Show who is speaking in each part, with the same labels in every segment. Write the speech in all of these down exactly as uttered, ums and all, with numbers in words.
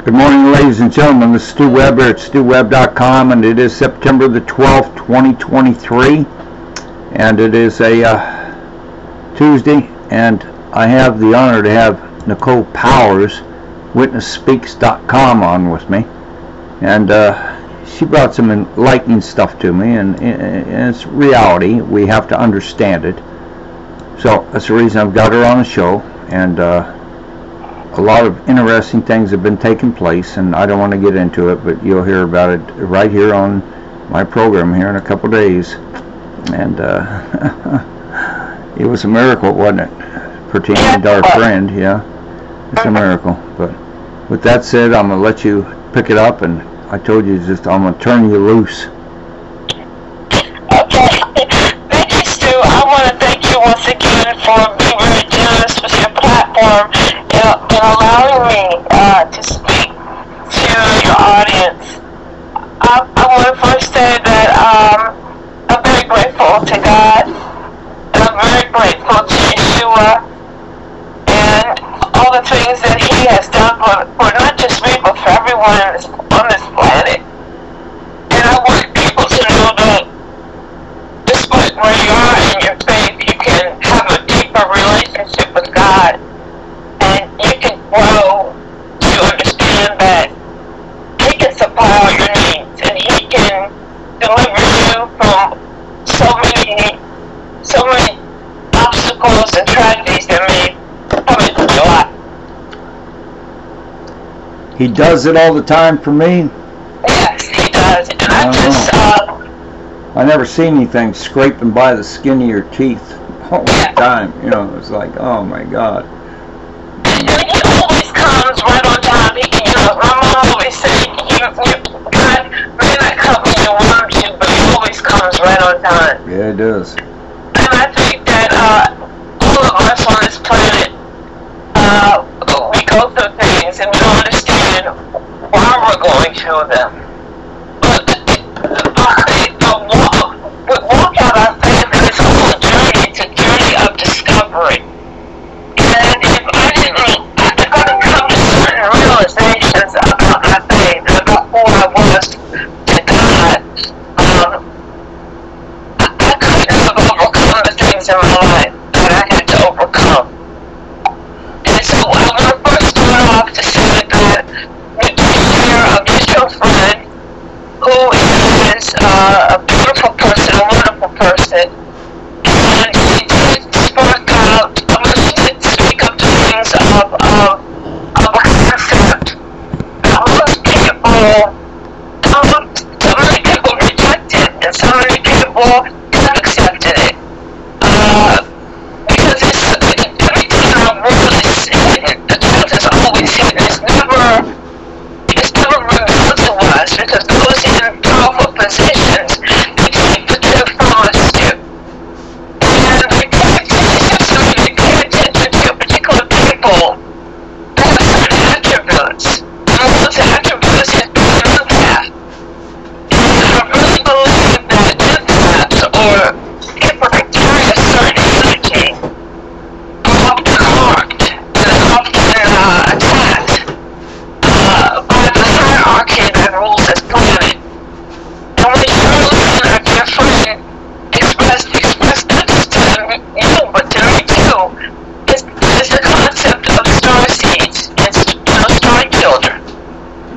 Speaker 1: Good morning, ladies and gentlemen. This is Stu Webb here at stu webb dot com, and it is September the twelfth, twenty twenty-three, and it is a uh, Tuesday, and I have the honor to have Nicole Powers, witness speaks dot com, on with me, and uh, she brought some enlightening stuff to me, and, and it's reality. We have to understand it. So that's the reason I've got her on the show, and uh, a lot of interesting things have been taking place, and I don't want to get into it, but you'll hear about it right here on my program here in a couple days. And uh, it was a miracle, wasn't it? Pertaining to our friend, yeah. It's a miracle. But with that said, I'm going to let you pick it up, and I told you just I'm going to turn you loose.
Speaker 2: Okay. Thank you, Stu. I want to thank you once again for being very generous with your platform and, and allowing me uh, to speak to your audience. I, I want to first say that um, I'm very grateful to God, and I'm very grateful to Yeshua and all the things that He has done for, for not just me, but for everyone on this, on this planet. And I want people to know that despite where you are in your faith, you can have a deeper relationship with God, and you can grow to understand that He can supply all your needs, and He can deliver you from so many, so many obstacles and tragedies that may come into your life.
Speaker 1: He does it all the time for me.
Speaker 2: Yes, He does. And I, I just, uh,
Speaker 1: I never seen anything scraping by the skin of your teeth all the time. You know, it's like, oh my God.
Speaker 2: And He always comes right on time. He, you know, my mom always said, you, you, God may not come when you want Him to, but He always comes right on time.
Speaker 1: Yeah, it does.
Speaker 2: And I think that uh, all of us on this planet, uh, we go through things and we don't understand why we're going through them. But uh, uh, walk, we walk out our faith in this whole journey. It's a journey of discovery. And if I didn't, if I didn't come to certain realizations about my faith and about who I was to God, um, I, I couldn't have overcome the things in my life that I had to overcome. And so I want to first start off to say that we take care of this your friend, who is uh, a beautiful person, a wonderful person, and she did spark out, I mean, she did speak up to things of, of, of a concept that most people, um, so many people reject it, and so many people have accepted it. Uh, because it's, everything in our world is hidden. The truth is always hidden. It's never, it's never revealed to us, because those in powerful positions, they keep it from us too. And we pay attention, so we pay attention to particular people that have certain attributes. And those attributes have been an empath. And I really believe that empaths, or people that carry a certain energy, are often harmed and often uh, attacked uh, by the hierarchy that rules this planet. And when you're looking at your friend expressed, expressed not just to you, but to me too, is, is the concept of star seeds and, you know, star children.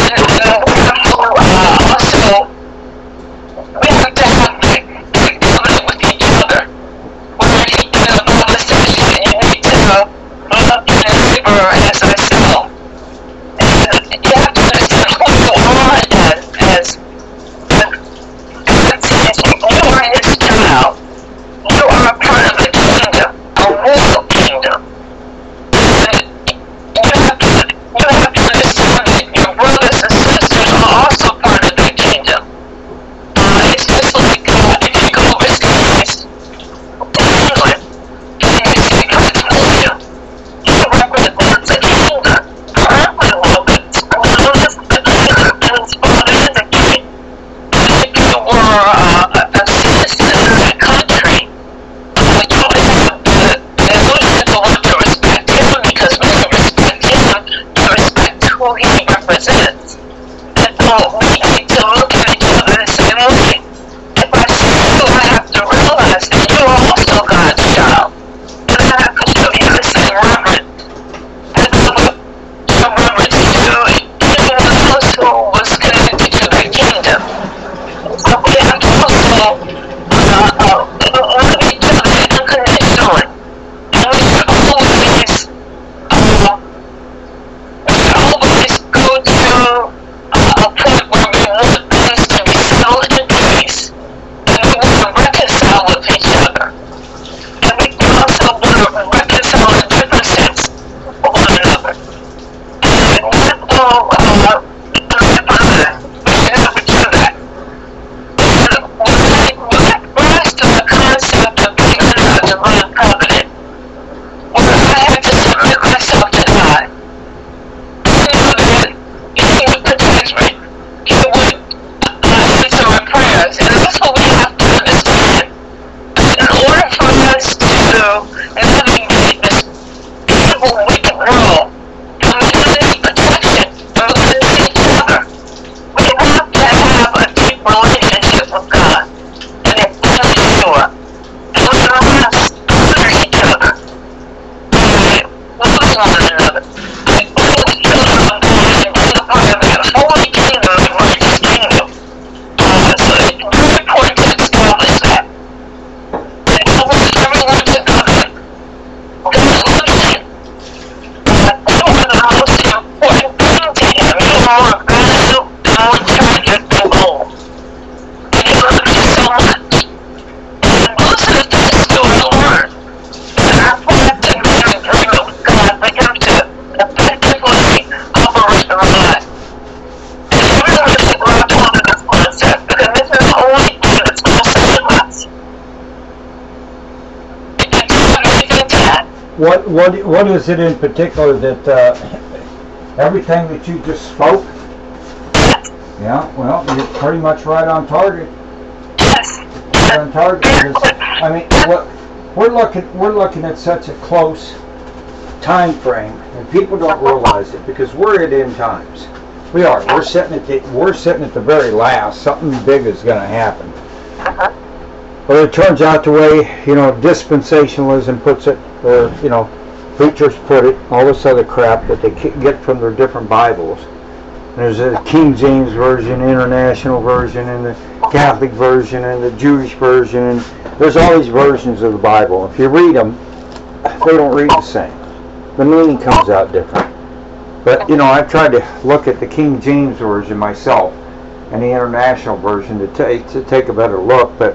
Speaker 2: and we have to uh, also, we have to have like, like covenant with each other. Where he, the Bible says you need to love your neighbor as thyself. And you have to understand who you are as, as God says you are his child. You are a part of the kingdom, a royal kingdom. And you have to, you have to understand that your brothers and sisters are also part of that kingdom. Uh, it's just like uh, if you go overseas to England and you see California, you represent the kingdom. Currently, well, but it's is a king. And if you were uh, a, a citizen of that country, uh, you would have to, and we have to learn to respect him, because when you respect him, you respect who he represents. And so we need to look at each other and say, okay, if I see you, I have to realize that you are also God's child. And I have to show you the same reverence. And so show reverence to anyone else who was connected to the kingdom. So we have to also uh, uh, love each other unconditionally. And we should always, uh, we should always go to uh, a point where we want things to be settled in peace. And we want to reconcile with each other. And we also want to reconcile the differences with one another. And that will, uh, we should never do that. When I, when I grasped the concept of being under a divine covenant, where I had to submit myself to God, I knew that He would protect me. He would uh, answer my prayers. And that's what we have to understand. In order for us to navigate this evil, wicked world, and we need protection, and we need each other, we have to have a deep relationship with God, and it's very pure. And we must honor each other, and love one another, and all the children of God, and be a part of that holy kingdom, the righteous kingdom. Uh, so it's very important to establish that. And I want everyone to know that God loves you. Uh, you are the most important thing to Him. You are more valuable and more treasured than gold. And He loves you so much. And those are the things to learn. And I have to be in agreement with God for Him to effectively operate in our life. And you really need to grab hold of this concept, because this is the only thing that's going to save us. If you do anything to that,
Speaker 1: What what what is it in particular that uh, everything that you just spoke?
Speaker 2: yes,
Speaker 1: Yeah, well, you're pretty much right on target.
Speaker 2: yes,
Speaker 1: Right on target. Because, I mean, what we're looking we're looking at such a close time frame, and people don't realize it because we're at end times. We are. We're sitting at the we're sitting at the very last. Something big is going to happen.
Speaker 2: uh-huh.
Speaker 1: But it turns out the way, you know, dispensationalism puts it, or, you know, preachers put it, all this other crap that they get from their different Bibles. There's a King James Version, International Version, and the Catholic Version, and the Jewish Version, and there's all these versions of the Bible. If you read them, they don't read the same. The meaning comes out different. But, you know, I've tried to look at the King James Version myself and the International Version to take to take a better look, but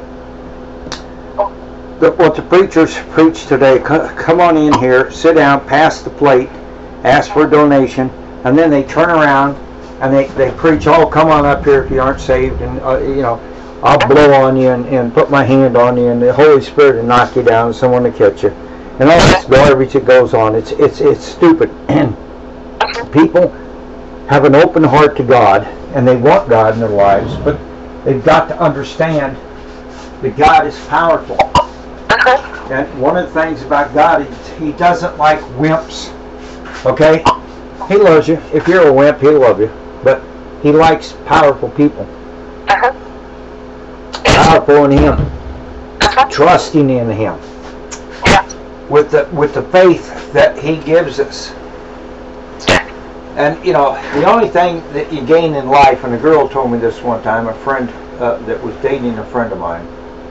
Speaker 1: the, what the preachers preach today, come on in here, sit down, pass the plate, ask for a donation, and then they turn around and they, they preach, oh, come on up here if you aren't saved, and, uh, you know, I'll blow on you and, and put my hand on you, and the Holy Spirit will knock you down, and someone to catch you. And all this garbage that goes on, it's, it's, it's stupid. And people have an open heart to God, and they want God in their lives, but they've got to understand that God is powerful.
Speaker 2: Uh-huh.
Speaker 1: And one of the things about God, he, he doesn't like wimps. Okay? He loves you. If you're a wimp, he'll love you. But he likes powerful people.
Speaker 2: Uh-huh.
Speaker 1: Powerful in him.
Speaker 2: Uh-huh.
Speaker 1: Trusting in him.
Speaker 2: Yeah.
Speaker 1: With the with the faith that he gives us.
Speaker 2: Yeah.
Speaker 1: And, you know, the only thing that you gain in life, and a girl told me this one time, a friend uh, that was dating a friend of mine,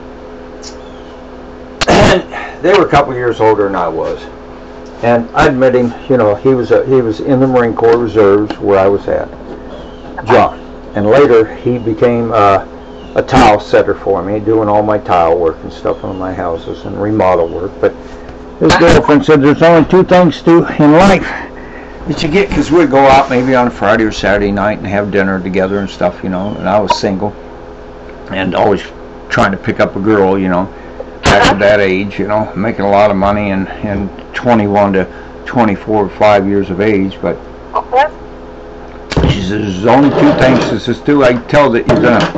Speaker 1: and they were a couple years older than I was. And I'd met him, you know, he was a, he was in the Marine Corps Reserves where I was at, John. And later he became uh, a tile setter for me, doing all my tile work and stuff on my houses and remodel work. But his girlfriend said there's only two things to in life that you get, because we'd go out maybe on a Friday or Saturday night and have dinner together and stuff, you know. And I was single and always trying to pick up a girl, you know, back at that age, you know, making a lot of money and, and twenty-one to twenty-four or five years of age. But she says there's only two things. She says, Stu, I can tell that you're gonna.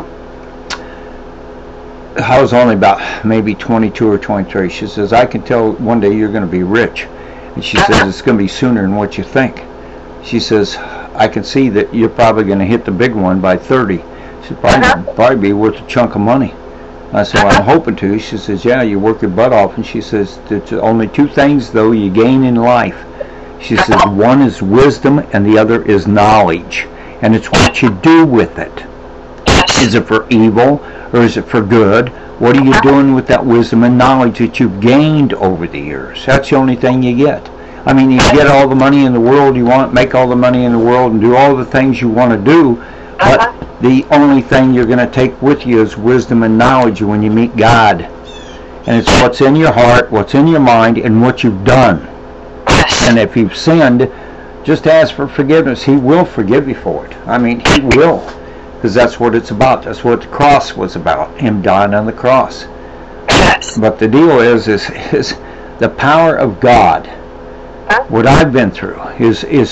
Speaker 1: I was only about maybe twenty-two or twenty-three. She says, I can tell one day you're gonna be rich. And she says it's gonna be sooner than what you think. She says, I can see that you're probably gonna hit the big one by thirty. She said, probably, probably be worth a chunk of money. I said, well, I'm hoping to. She says, yeah, you work your butt off. And she says, there's only two things, though, you gain in life. She says, one is wisdom and the other is knowledge. And it's what you do with it. Is it for evil or is it for good? What are you doing with that wisdom and knowledge that you've gained over the years? That's the only thing you get. I mean, you get all the money in the world you want, make all the money in the world, and do all the things you want to do, but the only thing you're going to take with you is wisdom and knowledge when you meet God. And it's what's in your heart, what's in your mind, and what you've done. And if you've sinned, just ask for forgiveness. He will forgive you for it. I mean, He will. Because that's what it's about. That's what the cross was about. Him dying on the cross. But the deal is, is, is the power of God. What I've been through is, is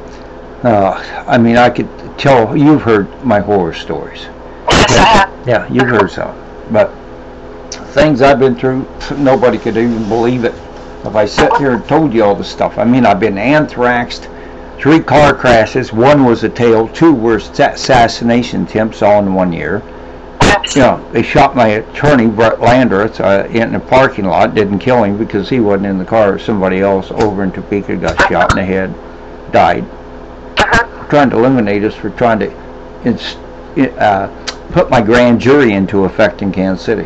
Speaker 1: uh, I mean, I could tell, you've heard my horror stories.
Speaker 2: Yes, I have.
Speaker 1: Yeah, you've heard some. But things I've been through, nobody could even believe it. If I sat here and told you all the stuff, I mean, I've been anthraxed, three car crashes, one was a tail, two were assassination attempts all in one year. You know, they shot my attorney, Brett Landreth, uh, in the parking lot, didn't kill him because he wasn't in the car. Somebody else over in Topeka got shot in the head, died. Trying to eliminate us for trying to uh, put my grand jury into effect in Kansas City.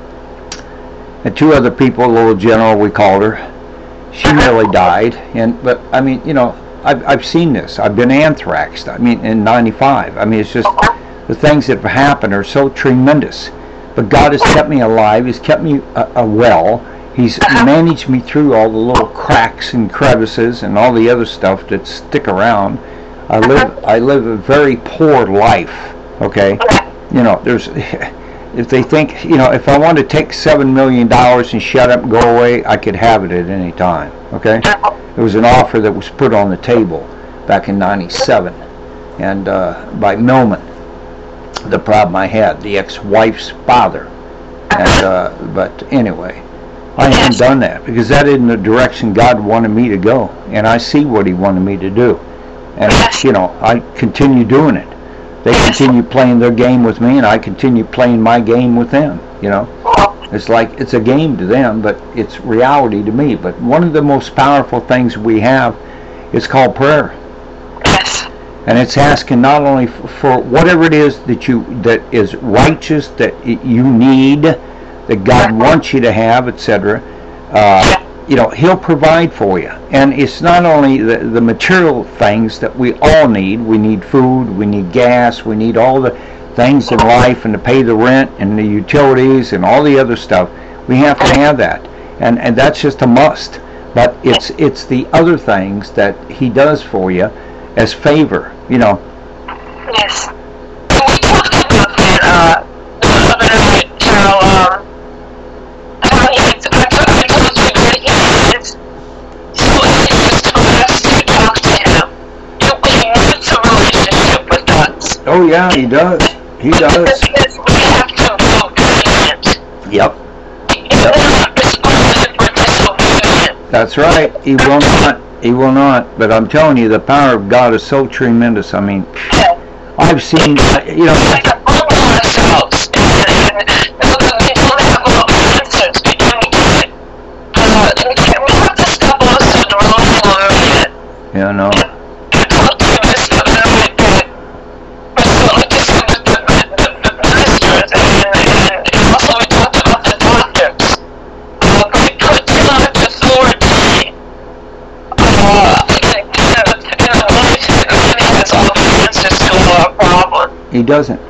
Speaker 1: And two other people, a little general, we called her. She nearly died. And but I mean, you know, I've I've seen this. I've been anthraxed. I mean, in ninety-five. I mean, it's just the things that have happened are so tremendous. But God has kept me alive. He's kept me uh, uh, well. He's managed me through all the little cracks and crevices and all the other stuff that stick around. I live I live a very poor life, okay? You know, there's, if they think, you know, if I wanted to take seven million dollars and shut up and go away, I could have it at any time, okay? It was an offer that was put on the table back in ninety-seven, and uh, by Millman, the problem I had, the ex-wife's father. And, uh, but anyway, I haven't done that, because that isn't the direction God wanted me to go, and I see what He wanted me to do. And, you know, I continue doing it. They continue playing their game with me, and I continue playing my game with them, you know. It's like, it's a game to them, but it's reality to me. But one of the most powerful things we have is called prayer. And it's asking not only for whatever it is that you, that is righteous, that you need, that God wants you to have, et cetera, uh, you know, He'll provide for you. And it's not only the, the material things that we all need. We need food, we need gas, we need all the things in life, and to pay the rent and the utilities and all the other stuff. We have to have that. And and that's just a must. But it's it's the other things that He does for you as favor, you know.
Speaker 2: Yes. Can we talk about that, uh, a little bit, how, um, how he is, I told you that he is so anxious for us to talk to him. He wants a relationship with us.
Speaker 1: Oh yeah, he does. He does.
Speaker 2: Because we have to vote obedient.
Speaker 1: Yep.
Speaker 2: He will not respond for disobedience.
Speaker 1: That's right. He will not. He will not. But I'm telling you, the power of God is so tremendous. I mean, I've seen, you know.
Speaker 2: Like a humble ourselves, and, and we don't have all the answers. We don't. Uh, we have to stop also the wrong moment.
Speaker 1: You know.
Speaker 2: And talk to
Speaker 1: He doesn't.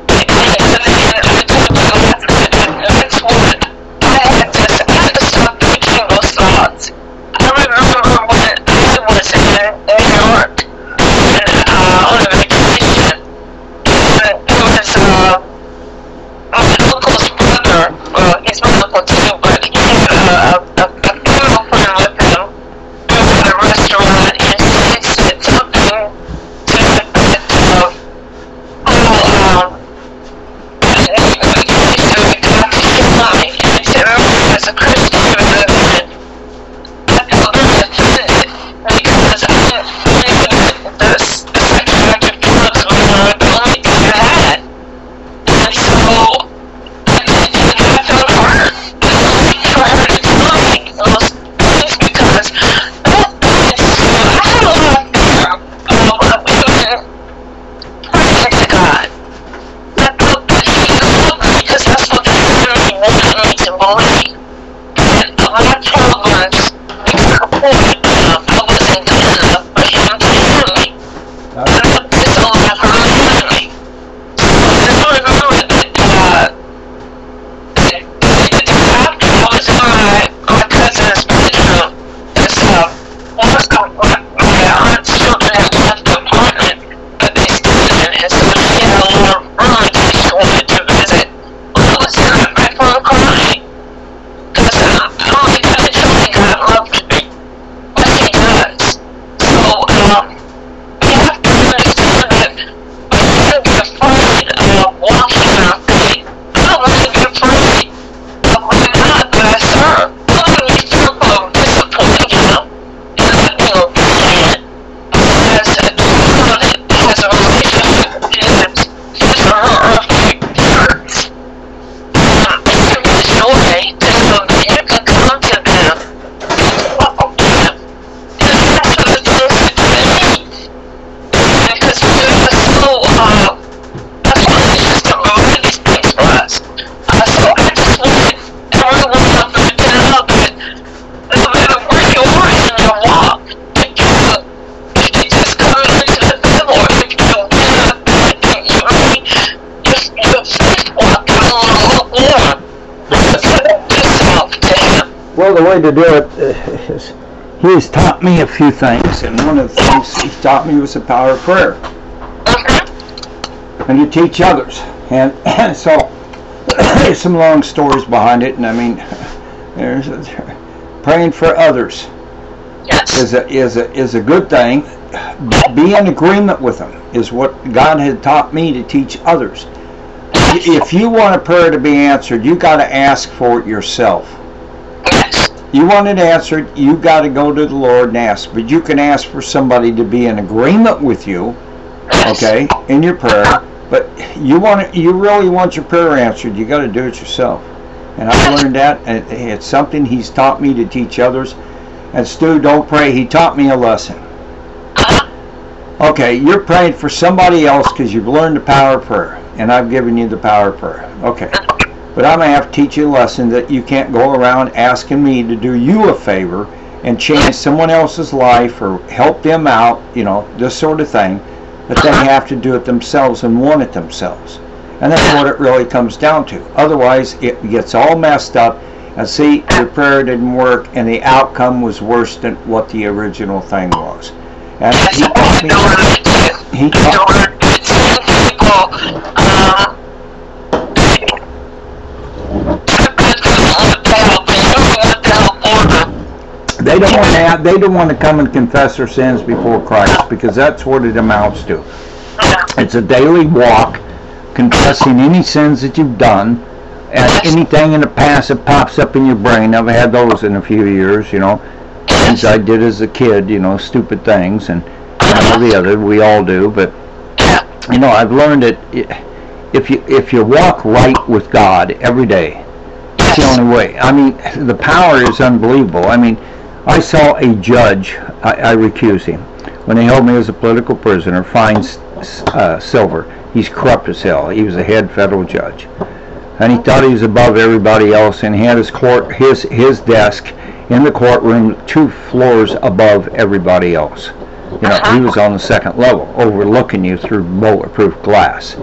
Speaker 2: That's what I had to, I had to stop thinking those thoughts. I remember when I was in New York and, uh, on a vacation, and it was uh, my uncle's brother. Well, he's my uncle too, but he had a, a, a funeral plan with him. We were at a restaurant, and he said something to the effect of, oh, um, as a Christian, and I felt really offended because I didn't think that the psychoactive drugs were the only thing I had. And so I, I felt hurt. I felt hurt and loving those things because that is, I had a lot of fear of even praying to God. I felt that He loved me because that's what the enemy wanted me to believe. My problems were point of I wasn't good enough for him to hear me. And it's all about her hearing me. So I remember that, uh, after I was in my, my cousin's bedroom, this, uh, one of my, my aunt's children had left the apartment, but they stayed in it, so she had a little room that she wanted to visit. Well, I was in my phone crying. Because uh, I don't think I truly God loved me. But He does. So, um, we have to understand that we shouldn't be afraid of walking in our faith. I don't want to be afraid of my God that I serve. I don't want to be fearful of disappointing Him in not being obedient. As a child that has a relationship with His, His or her earthly parents. Um, it gives me joy to know that you can come to them and follow them. And that's what the things that they need. Because we're just so, uh, that's why He has to remove these things for us. Uh, so I just want everyone up there to know that no matter where you are in your walk, if you, if you just come into the devil, or if you don't get up and you really, just, your faith walk is a little more.
Speaker 1: Well, the way to do it is, He's taught me a few things, and one of the things He's taught me was the power of prayer. And to teach others. And, and so, there's some long stories behind it, and I mean, there's a, praying for others
Speaker 2: Yes.
Speaker 1: is a, is a, is a good thing. Be in agreement with them is what God had taught me to teach others. If you want a prayer to be answered, you got to ask for it yourself.
Speaker 2: Yes.
Speaker 1: You want it answered, you got to go to the Lord and ask. But you can ask for somebody to be in agreement with you, okay, in your prayer. But you want it, you really want your prayer answered, you got to do it yourself. And I've learned that, and it's something He's taught me to teach others. And Stu, don't pray. He taught me a lesson. Okay, you're praying for somebody else because you've learned the power of prayer, and I've given you the power of prayer. Okay. But I'm going to have to teach you a lesson that you can't go around asking me to do you a favor and change someone else's life or help them out, you know, this sort of thing. But they have to do it themselves and want it themselves. And that's what it really comes down to. Otherwise, it gets all messed up. And see, your prayer didn't work, and the outcome was worse than what the original thing was. And he taught me. He taught me. They don't want to. They don't want to come and confess their sins before Christ, because that's what it amounts to. It's a daily walk, confessing any sins that you've done, and anything in the past that pops up in your brain. I've had those in a few years, you know, things I did as a kid, you know, stupid things, and one or the other. We all do, but you know, I've learned that if you if you walk right with God every day, it's the only way. I mean, the power is unbelievable. I mean, I saw a judge, I, I recused him, when they held me as a political prisoner, fined uh, Silver. He's corrupt as hell. He was a head federal judge. And he thought he was above everybody else, and he had his court, his, his desk in the courtroom two floors above everybody else. You know, he was on the second level, overlooking you through bulletproof glass.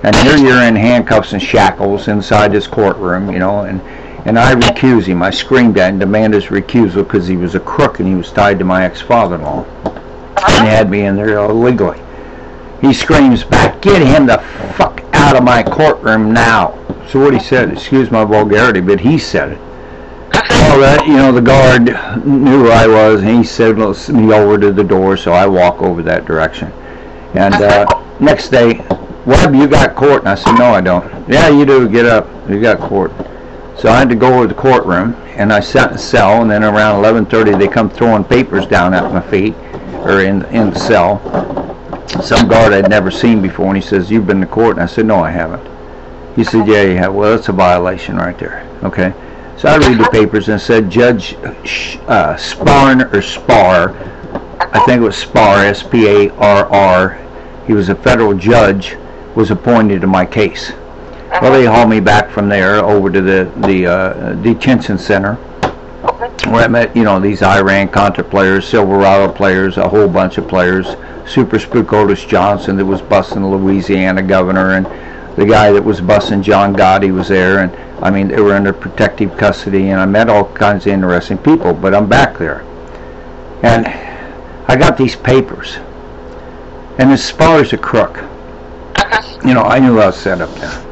Speaker 1: And here you're in handcuffs and shackles inside this courtroom, you know, and, and I recuse him. I screamed at him, demanded his recusal because he was a crook and he was tied to my ex-father-in-law. And he had me in there illegally. He screams back, "Get him the fuck out of my courtroom now." So what he said, excuse my vulgarity, but he said it. Well, that, you know, the guard knew who I was, and he said, "Let's me over to the door," so I walk over that direction. And uh, next day, "Webb, you got court?" And I said, "No, I don't." "Yeah, you do. Get up. You got court." So I had to go over to the courtroom, and I sat in the cell, and then around eleven thirty, they come throwing papers down at my feet, or in, in the cell. Some guard I'd never seen before, and he says, "You've been to court?" And I said, "No, I haven't." He said, "Yeah, you have." "Well, that's a violation right there." Okay. So I read the papers and it said Judge uh, Sparn, or Spar, I think it was Spar, S P A R R, he was a federal judge, was appointed to my case. Well, they hauled me back from there over to the, the uh, detention center, where I met, you know, these Iran-Contra players, Silverado players, a whole bunch of players, Super Spook Otis Johnson that was busting the Louisiana governor, and the guy that was busting John Gotti was there, and I mean, they were under protective custody, and I met all kinds of interesting people, but I'm back there. And I got these papers, and as far as a crook, you know, I knew I was set up there.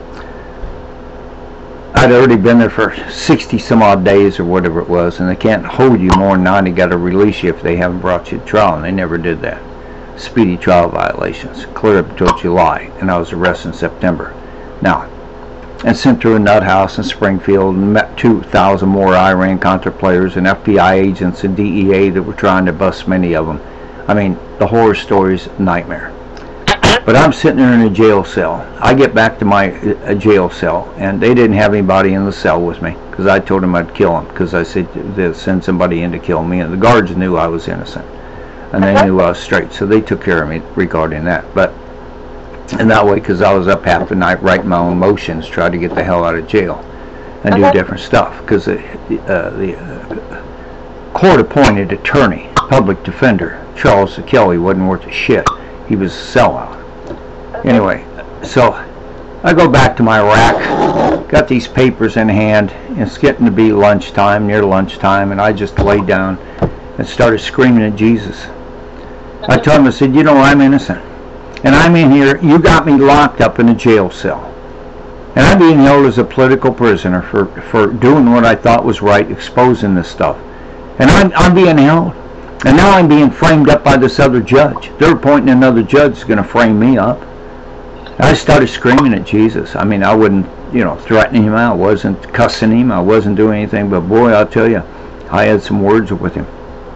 Speaker 1: I'd already been there for sixty some odd days or whatever it was, and they can't hold you more than ninety, got to release you if they haven't brought you to trial, and they never did that. Speedy trial violations, clear up until July, and I was arrested in September. Now, and sent through a nut house in Springfield, and met two thousand more Iran-Contra players and F B I agents and D E A that were trying to bust many of them. I mean, the horror story's a nightmare. But I'm sitting there in a jail cell. I get back to my uh, jail cell, and they didn't have anybody in the cell with me, because I told them I'd kill them, because I said they'd send somebody in to kill me, and the guards knew I was innocent, and they knew I was straight, so they took care of me regarding that. But and that way, because I was up half the night writing my own motions, trying to get the hell out of jail and do different stuff, because the, uh, the uh, court-appointed attorney, public defender, Charles Kelly, wasn't worth a shit. He was a sellout. Anyway, so I go back to my rack, got these papers in hand, and it's getting to be lunchtime, near lunchtime, and I just laid down and started screaming at Jesus. I told him, I said, "You know, I'm innocent. And I'm in here, you got me locked up in a jail cell. And I'm being held as a political prisoner for, for doing what I thought was right, exposing this stuff. And I'm, I'm being held. And now I'm being framed up by this other judge. They're appointing another judge who's going to frame me up." And I started screaming at Jesus. I mean, I wasn't, you know, threatening him. I wasn't cussing him. I wasn't doing anything. But boy, I'll tell you, I had some words with him.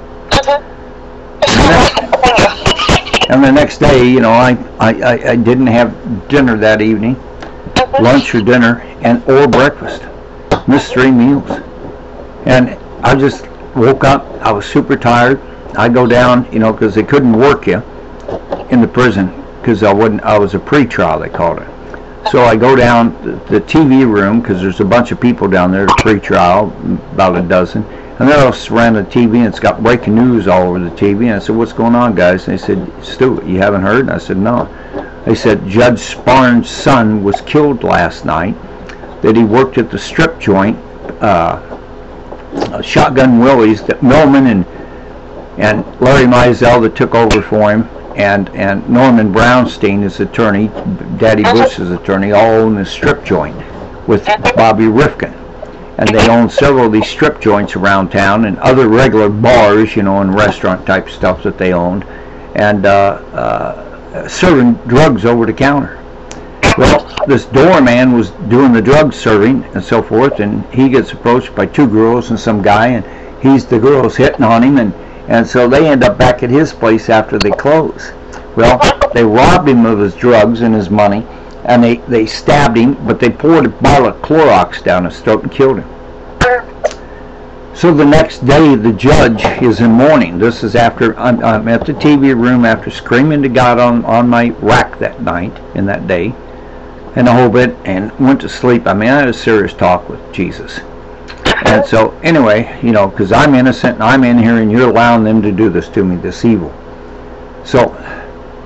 Speaker 1: And the next day, you know, I, I, I didn't have dinner that evening, lunch or dinner, and or breakfast. Missed three meals. And I just woke up. I was super tired. I go down, you know, because they couldn't work you in the prison, because I wasn't. I was a pre-trial, they called it. So I go down the, the T V room, because there's a bunch of people down there, pre-trial, about a dozen. And they're all surrounding the T V, and it's got breaking news all over the T V. And I said, "What's going on, guys?" And they said, "Stu, you haven't heard?" And I said, "No." They said, "Judge Sparn's son was killed last night, that he worked at the strip joint, uh, uh, Shotgun Willie's, that Millman and and Larry Mizell that took over for him, and, and Norman Brownstein, his attorney, Daddy Bush's attorney, all own the strip joint with Bobby Rifkin. And they own several of these strip joints around town and other regular bars, you know, and restaurant type stuff that they owned, and uh, uh, serving drugs over the counter. Well, this doorman was doing the drug serving and so forth, and he gets approached by two girls and some guy, and he's the girls hitting on him, and, and so they end up back at his place after they close. Well, they robbed him of his drugs and his money, and they, they stabbed him, but they poured a bottle of Clorox down his throat and killed him. So the next day, the judge is in mourning. This is after, I'm, I'm at the T V room after screaming to God on, on my rack that night, in that day, and the whole bit, and went to sleep. I mean, I had a serious talk with Jesus. And so, anyway, you know, because I'm innocent, and I'm in here, and you're allowing them to do this to me, this evil. So,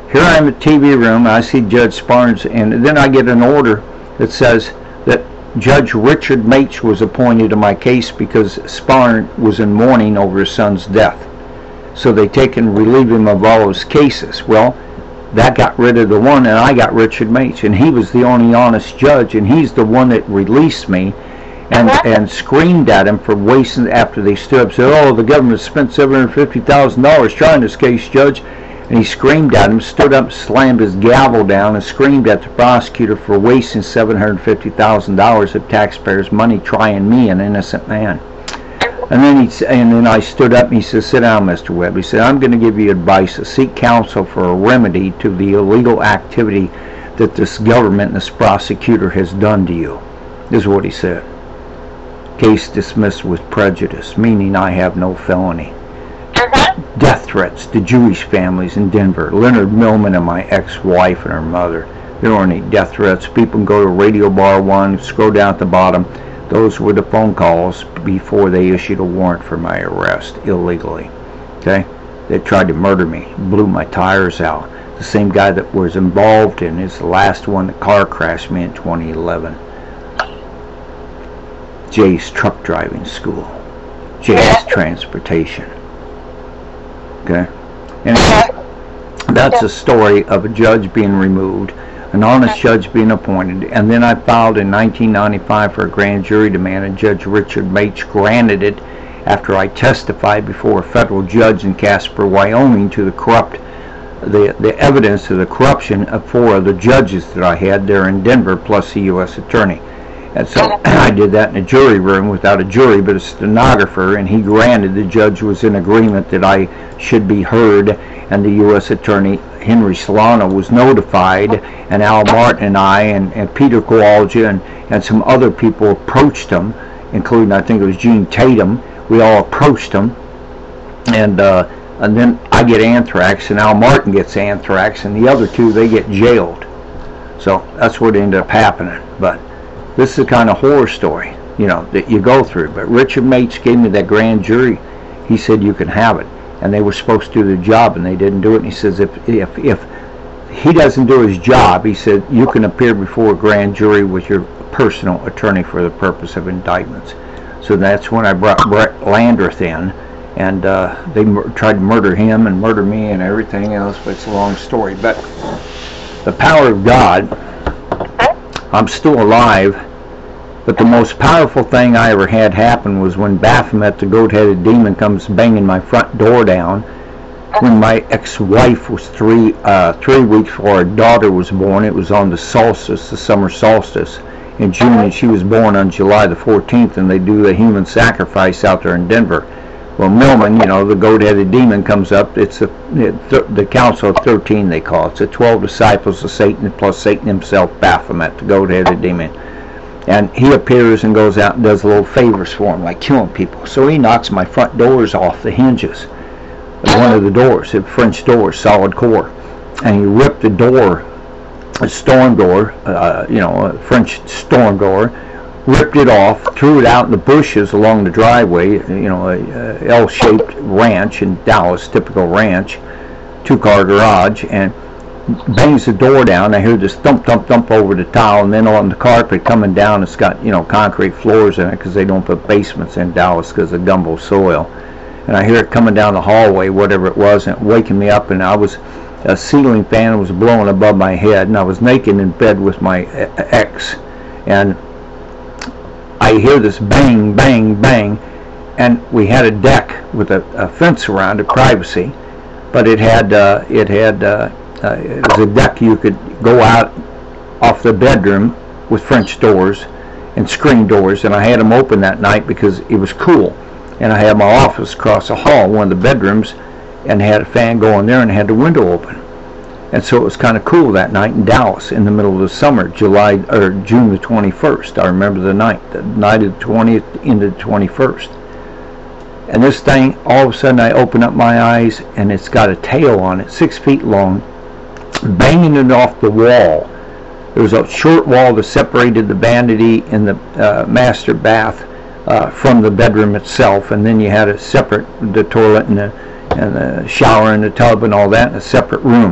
Speaker 1: here I am in the T V room, I see Judge Sparns, and then I get an order that says that Judge Richard Mates was appointed to my case because Sparn was in mourning over his son's death. So they take and relieve him of all his cases. Well, that got rid of the one, and I got Richard Mates, and he was the only honest judge, and he's the one that released me and and screamed at him for wasting, after they stood up and said, oh, the government spent seven hundred fifty thousand dollars trying this case, Judge. And he screamed at him, stood up, slammed his gavel down, and screamed at the prosecutor for wasting seven hundred fifty thousand dollars of taxpayers' money trying me, an innocent man. And then he and then I stood up and he said, sit down, Mister Webb. He said, I'm going to give you advice to seek counsel for a remedy to the illegal activity that this government and this prosecutor has done to you. This is what he said. Case dismissed with prejudice, meaning I have no felony. Death threats to Jewish families in Denver. Leonard Millman and my ex-wife and her mother. There weren't any death threats. People can go to Radio Bar one, scroll down at the bottom. Those were the phone calls before they issued a warrant for my arrest illegally. Okay? They tried to murder me, blew my tires out. The same guy that was involved in is the last one that car crashed me in twenty eleven. Jay's Truck Driving School. Jay's Transportation. Okay? And that's a story of a judge being removed, an honest judge being appointed, and then I filed in nineteen ninety-five for a grand jury demand, and Judge Richard Mates granted it after I testified before a federal judge in Casper, Wyoming, to the corrupt, the, the evidence of the corruption of four of the judges that I had there in Denver, plus the U S attorney. And so I did that in a jury room without a jury, but a stenographer, and he granted the judge was in agreement that I should be heard, and the U S attorney, Henry Solano, was notified, and Al Martin and I and, and Peter Kowalja and, and some other people approached him, including I think it was Gene Tatum. We all approached him, and uh, and then I get anthrax, and Al Martin gets anthrax, and the other two, they get jailed. So that's what ended up happening. But this is the kind of horror story, you know, that you go through. But Richard Mates gave me that grand jury. He said you can have it, and they were supposed to do the job, and they didn't do it. And he says if if if he doesn't do his job, he said you can appear before a grand jury with your personal attorney for the purpose of indictments. So that's when I brought Brett Landreth in, and uh, they mur- tried to murder him and murder me and everything else. But it's a long story. But the power of God, I'm still alive. But the most powerful thing I ever had happen was when Baphomet, the goat-headed demon, comes banging my front door down when my ex-wife was three uh, three weeks before our daughter was born. It was on the solstice, the summer solstice in June, and she was born on July the fourteenth, and they do the human sacrifice out there in Denver. Well, Millman, you know, the goat-headed demon comes up. It's the, the Council of thirteen, they call it. It's the twelve disciples of Satan plus Satan himself, Baphomet, the goat-headed demon. And he appears and goes out and does little favors for him, like killing people. So he knocks my front doors off the hinges. One of the doors, the French door, solid core. And he ripped the door, a storm door, uh, you know, a French storm door, ripped it off, threw it out in the bushes along the driveway, you know, a, a L-shaped ranch in Dallas, typical ranch, two-car garage, and bangs the door down. I hear this thump, thump, thump over the tile, and then on the carpet coming down, it's got, you know, concrete floors in it because they don't put basements in Dallas because of gumbo soil. And I hear it coming down the hallway, whatever it was, and it waking me up, and I was, a ceiling fan was blowing above my head, and I was naked in bed with my ex, and I hear this bang, bang, bang, and we had a deck with a, a fence around it, privacy, but it had, uh, it had, uh, Uh, it was a deck you could go out off the bedroom with French doors and screen doors, and I had them open that night because it was cool. And I had my office across the hall, one of the bedrooms, and had a fan going there and had the window open. And so it was kind of cool that night in Dallas in the middle of the summer, July or June the twenty-first. I remember the night, the night of the twentieth into the twenty-first. And this thing, all of a sudden I open up my eyes, and it's got a tail on it, six feet long, banging it off the wall. There was a short wall that separated the vanity in the uh, master bath uh, from the bedroom itself, and then you had a separate, the toilet and the, and the shower and the tub and all that in a separate room.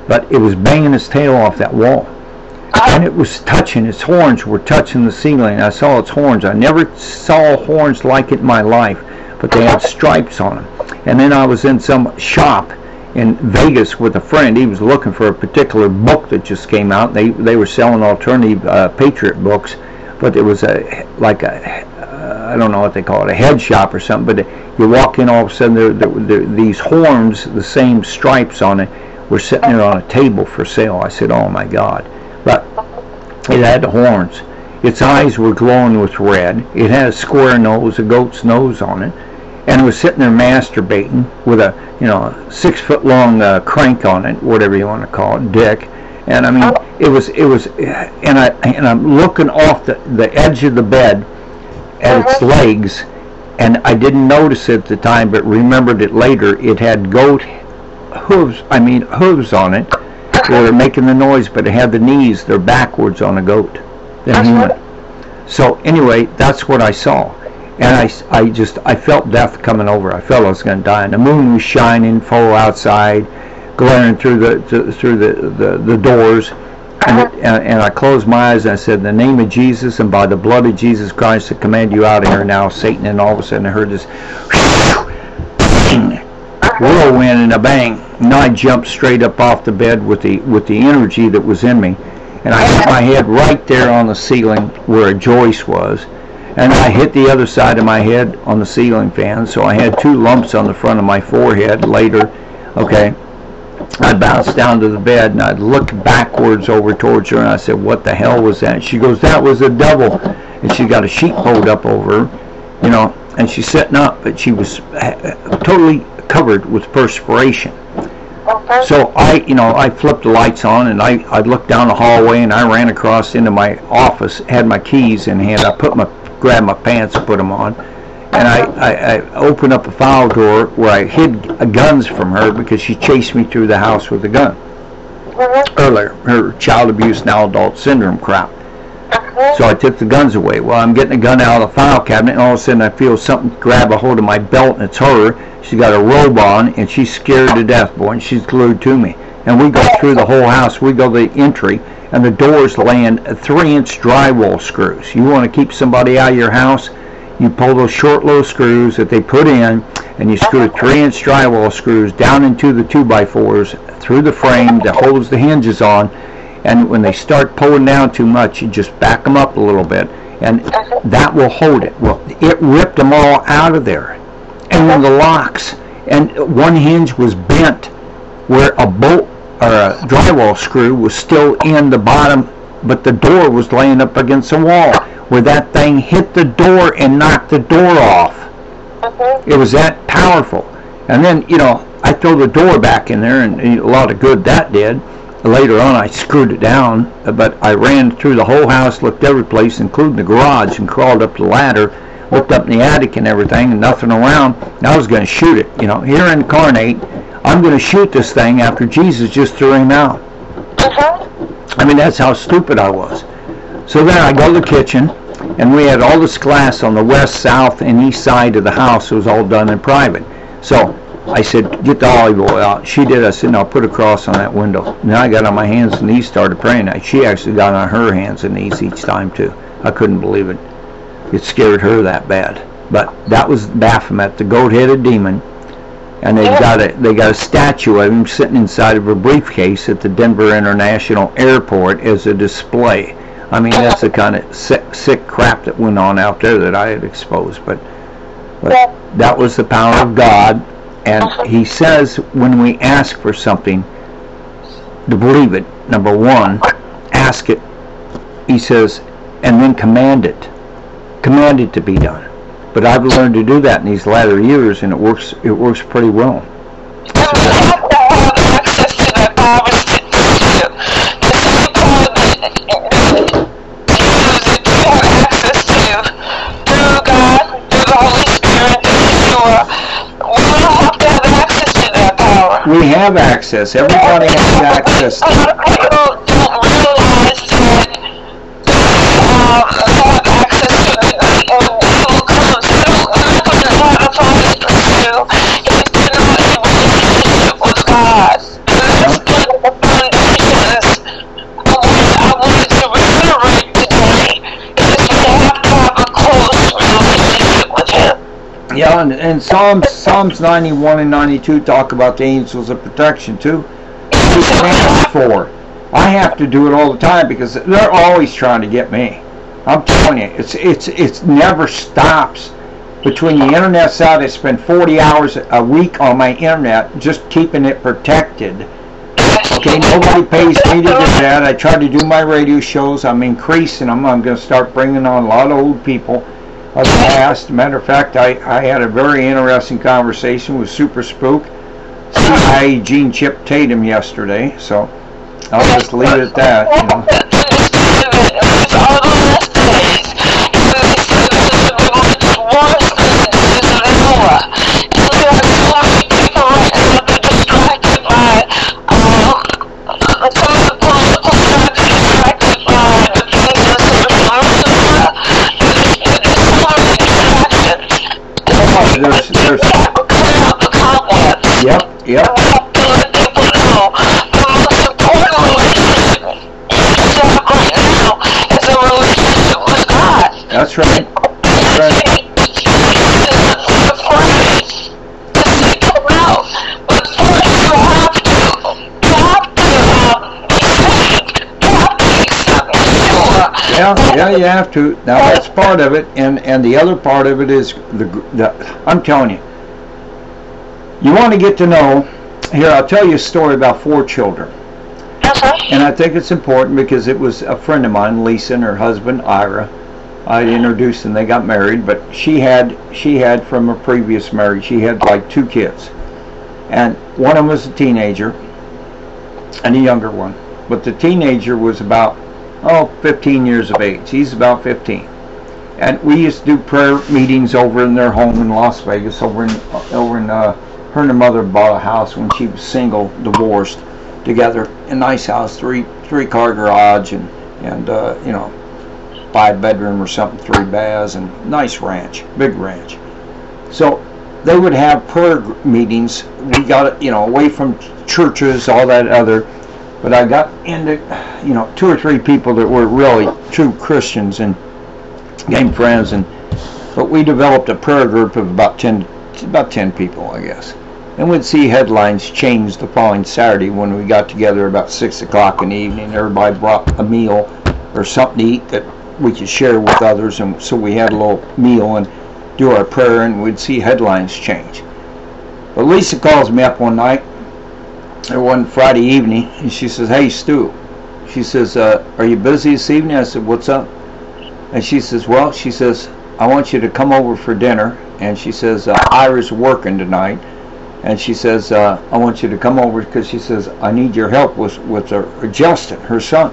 Speaker 1: but it was banging its tail off that wall. And it was touching, its horns were touching the ceiling. I saw its horns. I never saw horns like it in my life, but they had stripes on them. And then I was in some shop in Vegas with a friend. He was looking for a particular book that just came out. They they were selling alternative uh, Patriot books, but it was a like a uh, I don't know what they call it, a head shop or something. But you walk in, all of a sudden there, there, there, these horns, the same stripes on it, were sitting there on a table for sale. I said, "Oh my God!" But it had the horns. Its eyes were glowing with red. It had a square nose, a goat's nose on it, and it was sitting there masturbating with a, you know, six foot long uh, crank on it, whatever you want to call it, dick. And I mean, it was, it was, and I and I'm looking off the the edge of the bed at its legs, and I didn't notice it at the time, but remembered it later. It had goat hooves. I mean, hooves on it. They were making the noise, but it had the knees. They're backwards on a goat than human. So anyway, that's what I saw. And I, I just, I felt death coming over. I felt I was going to die. And the moon was shining full outside, glaring through the to, through the, the, the doors. And, it, and, and I closed my eyes and I said, "In the name of Jesus and by the blood of Jesus Christ, I command you out of here now, Satan." And all of a sudden I heard this whirlwind and a bang. And I jumped straight up off the bed with the with the energy that was in me. And I hit my head right there on the ceiling where a joist was. And I hit the other side of my head on the ceiling fan, so I had two lumps on the front of my forehead later. Okay, I bounced down to the bed, and I looked backwards over towards her, and I said, "What the hell was that?" She goes, "That was a devil." And she got a sheet pulled up over her, you know, and she's sitting up, but she was totally covered with perspiration. So I, you know, I flipped the lights on, and I, I looked down the hallway, and I ran across into my office, had my keys in hand. I put my grabbed my pants, put them on, and I, I, I opened up a file drawer where I hid guns from her because she chased me through the house with a gun earlier, her child abuse, now adult syndrome crap. So I took the guns away. Well, I'm getting a gun out of the file cabinet, and all of a sudden I feel something grab a hold of my belt, and it's her. She's got a robe on, and she's scared to death, boy, and she's glued to me. And we go through the whole house. We go to the entry, and the doors land three-inch drywall screws. You want to keep somebody out of your house, you pull those short little screws that they put in, and you screw three-inch drywall screws down into the two by fours through the frame that holds the hinges on. And when they start pulling down too much, you just back them up a little bit, and that will hold it. Well, it ripped them all out of there. And then the locks, and one hinge was bent where a bolt or a drywall screw was still in the bottom, but the door was laying up against the wall, where that thing hit the door and knocked the door off. It was that powerful. And then, you know, I throw the door back in there, and a lot of good that did. Later on, I screwed it down, but I ran through the whole house, looked every place, including the garage, and crawled up the ladder, looked up in the attic and everything, and nothing around. And I was going to shoot it. You know, here incarnate, I'm going to shoot this thing after Jesus just threw him out. I mean, that's how stupid I was. So then I go to the kitchen, and we had all this glass on the west, south, and east side of the house. It was all done in private. So I said, "Get the olive oil out." She did. I said, "No, put a cross on that window." And then I got on my hands and knees, started praying. She actually got on her hands and knees each time, too. I couldn't believe it. It scared her that bad. But that was Baphomet, the goat-headed demon. And they got a they got a statue of him sitting inside of a briefcase at the Denver International Airport as a display. I mean, that's the kind of sick, sick crap that went on out there that I had exposed. But, but that was the power of God. And he says when we ask for something, to believe it, number one, ask it. He says, and then command it. Command it to be done. But I've learned to do that in these latter years, and it works. It works pretty well.
Speaker 2: You have to have access to that power to, to, to the same power that you have access to through God, through the Holy Spirit, through Yeshua. We don't have to have access to that power.
Speaker 1: We have access. Everybody has access to
Speaker 2: it. A lot of people don't realize that um, they have access to it, and evil comes. They don't, they're not going to have a promise to you if they're not in relationship with God. They're just going to
Speaker 1: Yeah, and, and Psalms Psalms ninety-one and ninety-two talk about the angels of protection too. We stand for. I have to do it all the time because they're always trying to get me. I'm telling you, it's it's it's never stops. Between the internet side, I spend forty hours a week on my internet just keeping it protected. Okay, nobody pays me to do that. I try to do my radio shows. I'm increasing them. I'm going to start bringing on a lot of old people of the past. Matter of fact, I, I had a very interesting conversation with Super Spook, C I A Gene Chip Tatum yesterday. So I'll just leave it at that. You know. There's, there's, yep, yep. That's right. That's right. Yeah, yeah, you have to. Now that's part of it, and and the other part of it is the. the I'm telling you, you want to get to know. Here, I'll tell you a story about four children, and I think it's important because it was a friend of mine, Lisa, and her husband Ira. I introduced them. They got married, but she had she had from a previous marriage. She had like two kids, and one of them was a teenager, and a younger one. But the teenager was about oh, fifteen years of age. He's about fifteen. And we used to do prayer meetings over in their home in Las Vegas, over in, over in, uh, her and her mother bought a house when she was single, divorced, together. A nice house, three, three car garage, and, and, uh, you know, five bedroom or something, three baths, and nice ranch, big ranch. So they would have prayer meetings. We got, you know, away from churches, all that other. But I got into, you know, two or three people that were really true Christians and became friends, and but we developed a prayer group of about ten, about ten people, I guess. And we'd see headlines change the following Saturday when we got together about six o'clock in the evening. Everybody brought a meal or something to eat that we could share with others, and so we had a little meal and do our prayer, and we'd see headlines change. But Lisa calls me up one night. It one Friday evening, and she says, "Hey, Stu," she says, uh, "are you busy this evening?" I said, "What's up?" And she says, "Well," she says, "I want you to come over for dinner." And she says, uh, "Ira's working tonight," and she says, uh, "I want you to come over because," she says, "I need your help with with her, Justin, her son."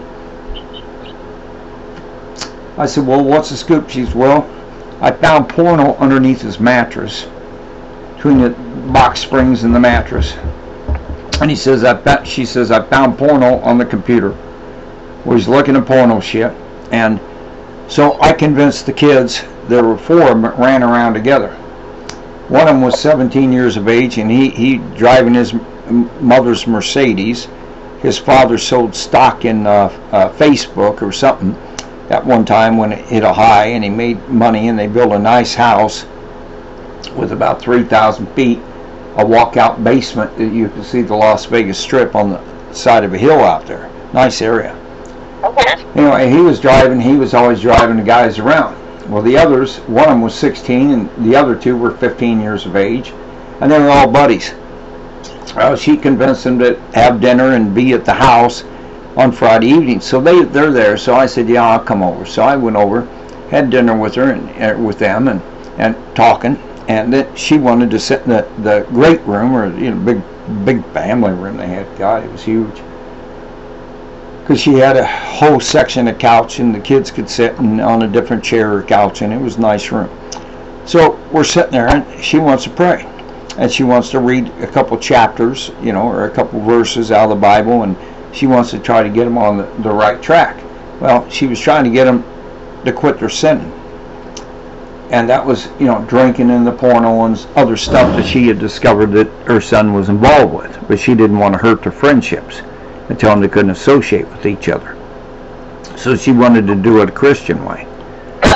Speaker 1: I said, "Well, what's the scoop?" She says, "Well, I found porno underneath his mattress, between the box springs and the mattress." And he says, I bet, she says, "I found porno on the computer." We was looking at porno shit. And so I convinced the kids, there were four of them that ran around together. One of them was seventeen years of age, and he, he driving his mother's Mercedes. His father sold stock in uh, uh, Facebook or something at one time when it hit a high, and he made money, and they built a nice house with about three thousand feet. A walkout basement that you can see the Las Vegas Strip on the side of a hill out there. Nice area. Okay. Anyway, he was driving, he was always driving the guys around. Well, the others, one of them was sixteen, and the other two were fifteen years of age, and they were all buddies. Well, she convinced them to have dinner and be at the house on Friday evening. So they, they're there, so I said, "Yeah, I'll come over." So I went over, had dinner with her and uh, with them, and, and talking. And then she wanted to sit in the, the great room, or you know, big big family room they had. God, it was huge. Because she had a whole section of couch, and the kids could sit in, on a different chair or couch, and it was a nice room. So we're sitting there, and she wants to pray, and she wants to read a couple chapters, you know, or a couple verses out of the Bible, and she wants to try to get them on the, the right track. Well, she was trying to get them to quit their sinning. And that was, you know, drinking and the porno and other stuff that she had discovered that her son was involved with. But she didn't want to hurt their friendships and tell them they couldn't associate with each other. So she wanted to do it a Christian way.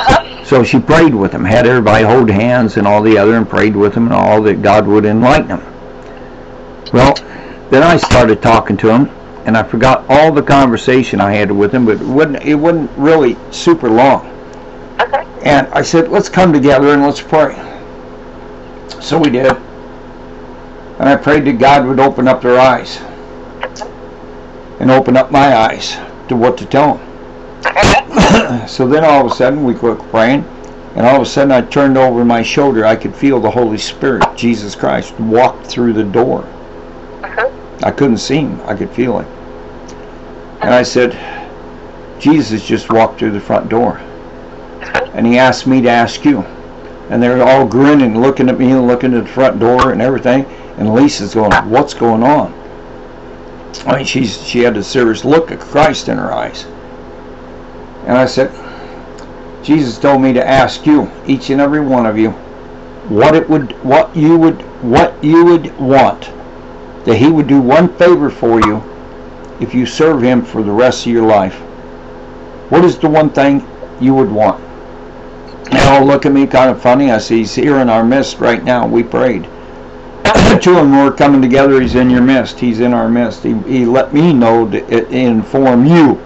Speaker 1: So she prayed with him, had everybody hold hands and all the other, and prayed with him and all, that God would enlighten him. Well, then I started talking to him, and I forgot all the conversation I had with him, but it wasn't, it wasn't really super long.
Speaker 2: Okay.
Speaker 1: And I said, let's come together and let's pray. So we did. And I prayed that God would open up their eyes. And open up my eyes to what to tell them. So then all of a sudden we quit praying, and all of a sudden I turned over my shoulder. I could feel the Holy Spirit, Jesus Christ, walk through the door.
Speaker 2: Uh-huh.
Speaker 1: I couldn't see him. I could feel him. And I said, Jesus just walked through the front door. And he asked me to ask you. And they're all grinning, looking at me and looking at the front door and everything. And Lisa's going, what's going on? I mean, she's, she had a serious look at Christ in her eyes. And I said, Jesus told me to ask you, each and every one of you, what it would, what you would, what you would want, that he would do one favor for you if you serve him for the rest of your life. What is the one thing you would want? They all look at me kind of funny. I see he's here in our midst right now. We prayed. Two of them were coming together. He's in your midst. He's in our midst. He, he let me know to inform you.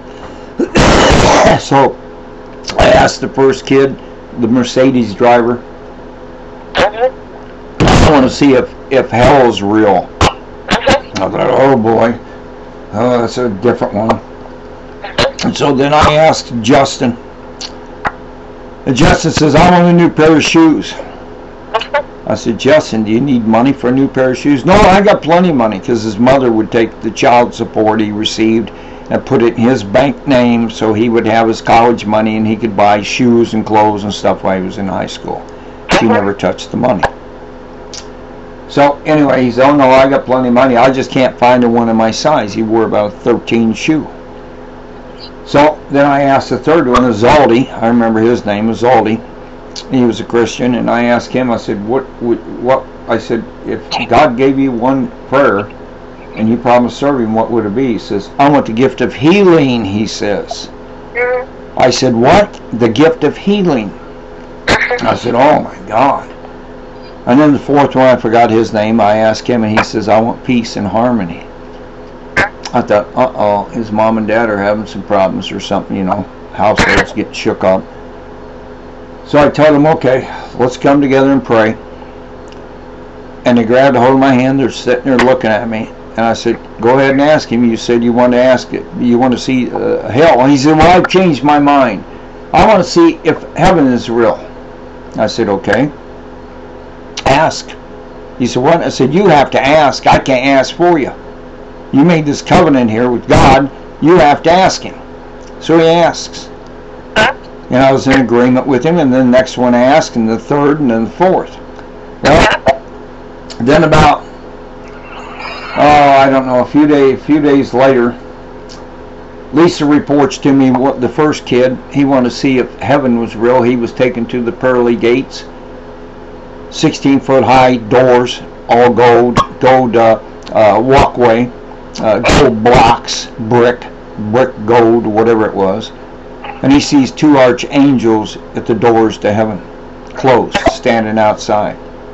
Speaker 1: So I asked the first kid, the Mercedes driver, I want to see if, if hell's real. I thought, oh boy, oh, that's a different one. And so then I asked Justin, and Justin says, I want a new pair of shoes. I said, Justin, do you need money for a new pair of shoes? No, I got plenty of money, because his mother would take the child support he received and put it in his bank name so he would have his college money and he could buy shoes and clothes and stuff while he was in high school. She never touched the money. So anyway, he said, oh no, I got plenty of money. I just can't find the one in my size. He wore about a thirteen shoe. So then I asked the third one, Zaldi. I remember his name was Zaldi. He was a Christian, and I asked him, I said, what, what, what, I said, if God gave you one prayer and you promised to serve him, what would it be? He says, I want the gift of healing, he says. I said, what? The gift of healing. I said, oh my God. And then the fourth one, I forgot his name. I asked him, and he says, I want peace and harmony. I thought, uh-oh, his mom and dad are having some problems or something, you know. Households getting shook up. So I told him, okay, let's come together and pray. And they grabbed a hold of my hand. They're sitting there looking at me. And I said, go ahead and ask him. You said you want to ask it. You want to see uh, hell. And he said, well, I've changed my mind. I want to see if heaven is real. I said, okay. Ask. He said, what? I said, you have to ask. I can't ask for you. You made this covenant here with God. You have to ask him. So he asks. And I was in agreement with him. And then the next one asked, and the third, and then the fourth. Well, then about, oh, I don't know, a few day, a few days later, Lisa reports to me what the first kid, he wanted to see if heaven was real. He was taken to the pearly gates, sixteen foot high doors, all gold, gold uh, uh, walkway, uh, gold blocks, brick, brick gold, whatever it was. And he sees two archangels at the doors to heaven, closed, standing outside.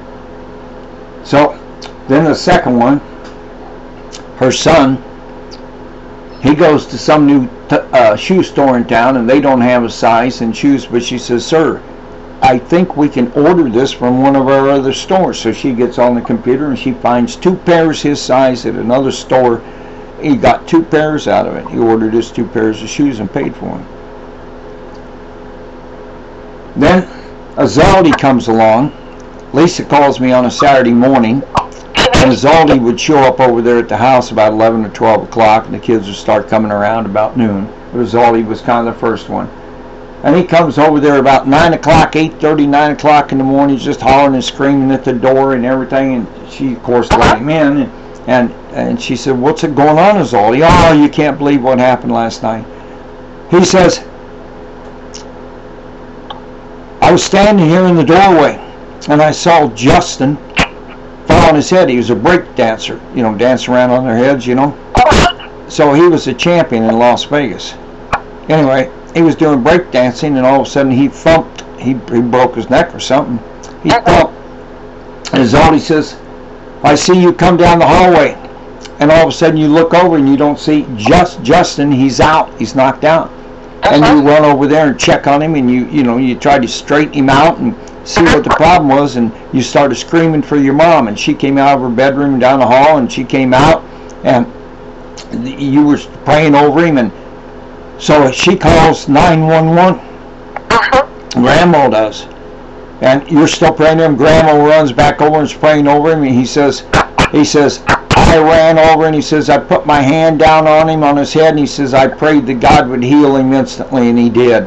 Speaker 1: So then the second one, her son, he goes to some new t uh, shoe store in town, and they don't have a size in shoes, but she says, sir, I think we can order this from one of our other stores. So she gets on the computer and she finds two pairs his size at another store. He got two pairs out of it. He ordered his two pairs of shoes and paid for them. Then Azaldi comes along. Lisa calls me on a Saturday morning, and Azaldi would show up over there at the house about eleven or twelve o'clock, and the kids would start coming around about noon. But Azaldi was kind of the first one. And he comes over there about nine o'clock, eight thirty, nine o'clock in the morning, just hollering and screaming at the door and everything. And she, of course, let him in. And, and, and she said, what's it going on, Azaldi? Oh, you can't believe what happened last night. He says, I was standing here in the doorway, and I saw Justin fall on his head. He was a break dancer, you know, dancing around on their heads, you know. So he was a champion in Las Vegas. Anyway, he was doing break dancing, and all of a sudden he thumped. He, he broke his neck or something. He thumped. And Zaldi says, I see you come down the hallway. And all of a sudden you look over and you don't see just Justin. He's out. He's knocked out. And you run over there and check on him, and you you know you try to straighten him out and see what the problem was, and you started screaming for your mom, and she came out of her bedroom down the hall, and she came out, and you were praying over him, and so she calls nine one one. Grandma does, and you're still praying to him. Grandma runs back over and is praying over him, and he says, he says, I ran over and he says, I put my hand down on him, on his head, and he says, I prayed that God would heal him instantly, and he did.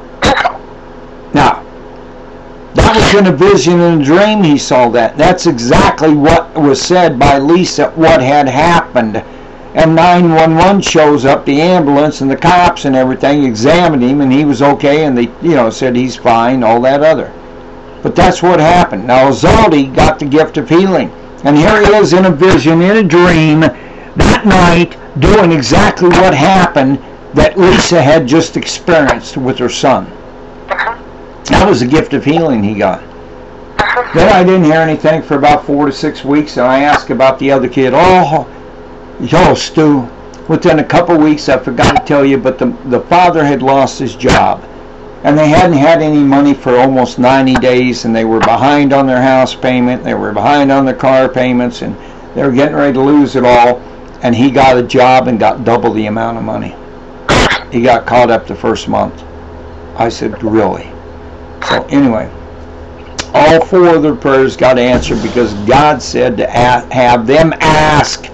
Speaker 1: Now, that was in a vision and a dream he saw that. That's exactly what was said by Lisa, what had happened. And nine one one shows up, the ambulance and the cops and everything, examined him, and he was okay, and they, you know, said he's fine, all that other. But that's what happened. Now, Zaldi got the gift of healing. And here he is in a vision, in a dream, that night, doing exactly what happened that Lisa had just experienced with her son. That was a gift of healing he got. Then I didn't hear anything for about four to six weeks, and I asked about the other kid. Oh, yo, Stu, within a couple weeks, I forgot to tell you, but the, the father had lost his job. And they hadn't had any money for almost ninety days, and they were behind on their house payment, they were behind on their car payments, and they were getting ready to lose it all, and he got a job and got double the amount of money. He got caught up the first month. I said, really? So anyway, all four of their prayers got answered because God said to ask, have them ask.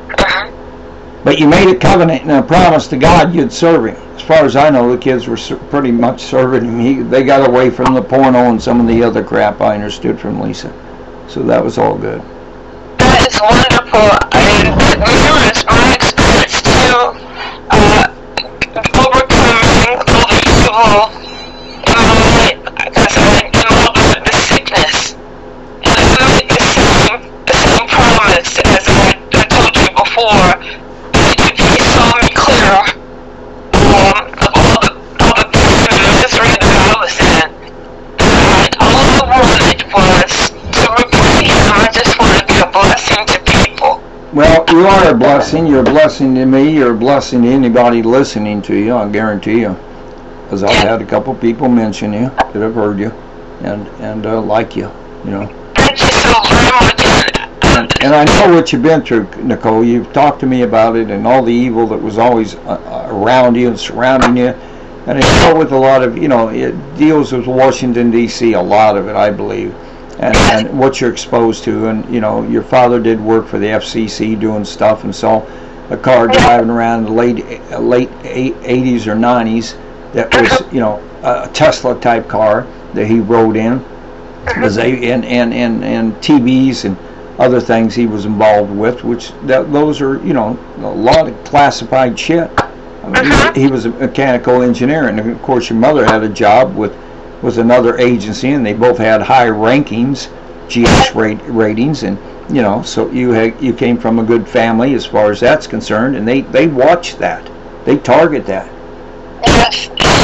Speaker 1: But you made a covenant and a promise to God you'd serve him. As far as I know, the kids were pretty much serving him. He, they got away from the porno and some of the other crap I understood from Lisa. So that was all good.
Speaker 2: That is wonderful. And it mirrors my experience too. Uh, overcoming all the evil in my life because I'm involved with the sickness. And I made the same, the same promise as I, I told you before. He saw me clear. Um, of all the, all the pain and misery that I was in. And all I wanted was to repay him. I just wanted to be a blessing to people.
Speaker 1: Well, you are a blessing. You're a blessing to me. You're a blessing to anybody listening to you, I guarantee you. Because I've had a couple people mention you that have heard you and, and uh, like you, you know.
Speaker 2: Thank you so very much.
Speaker 1: And, and I know what you've been through, Nicole. You've talked to me about it and all the evil that was always uh, around you and surrounding you. And it dealt with a lot of, you know, it deals with Washington, D C, a lot of it, I believe. And, and what you're exposed to. And, you know, your father did work for the F C C doing stuff and saw a car driving around in the late, uh, late eighties or nineties that was, you know, a Tesla type car that he rode in. Was they, and, and, and, and T Vs and other things he was involved with, which that those are, you know, a lot of classified shit. I mean, he, he was a mechanical engineer, and of course your mother had a job with was another agency, and they both had high rankings, G S rate, ratings, and you know, so you had, you came from a good family as far as that's concerned, and they they watch that, they target that.
Speaker 2: Yes.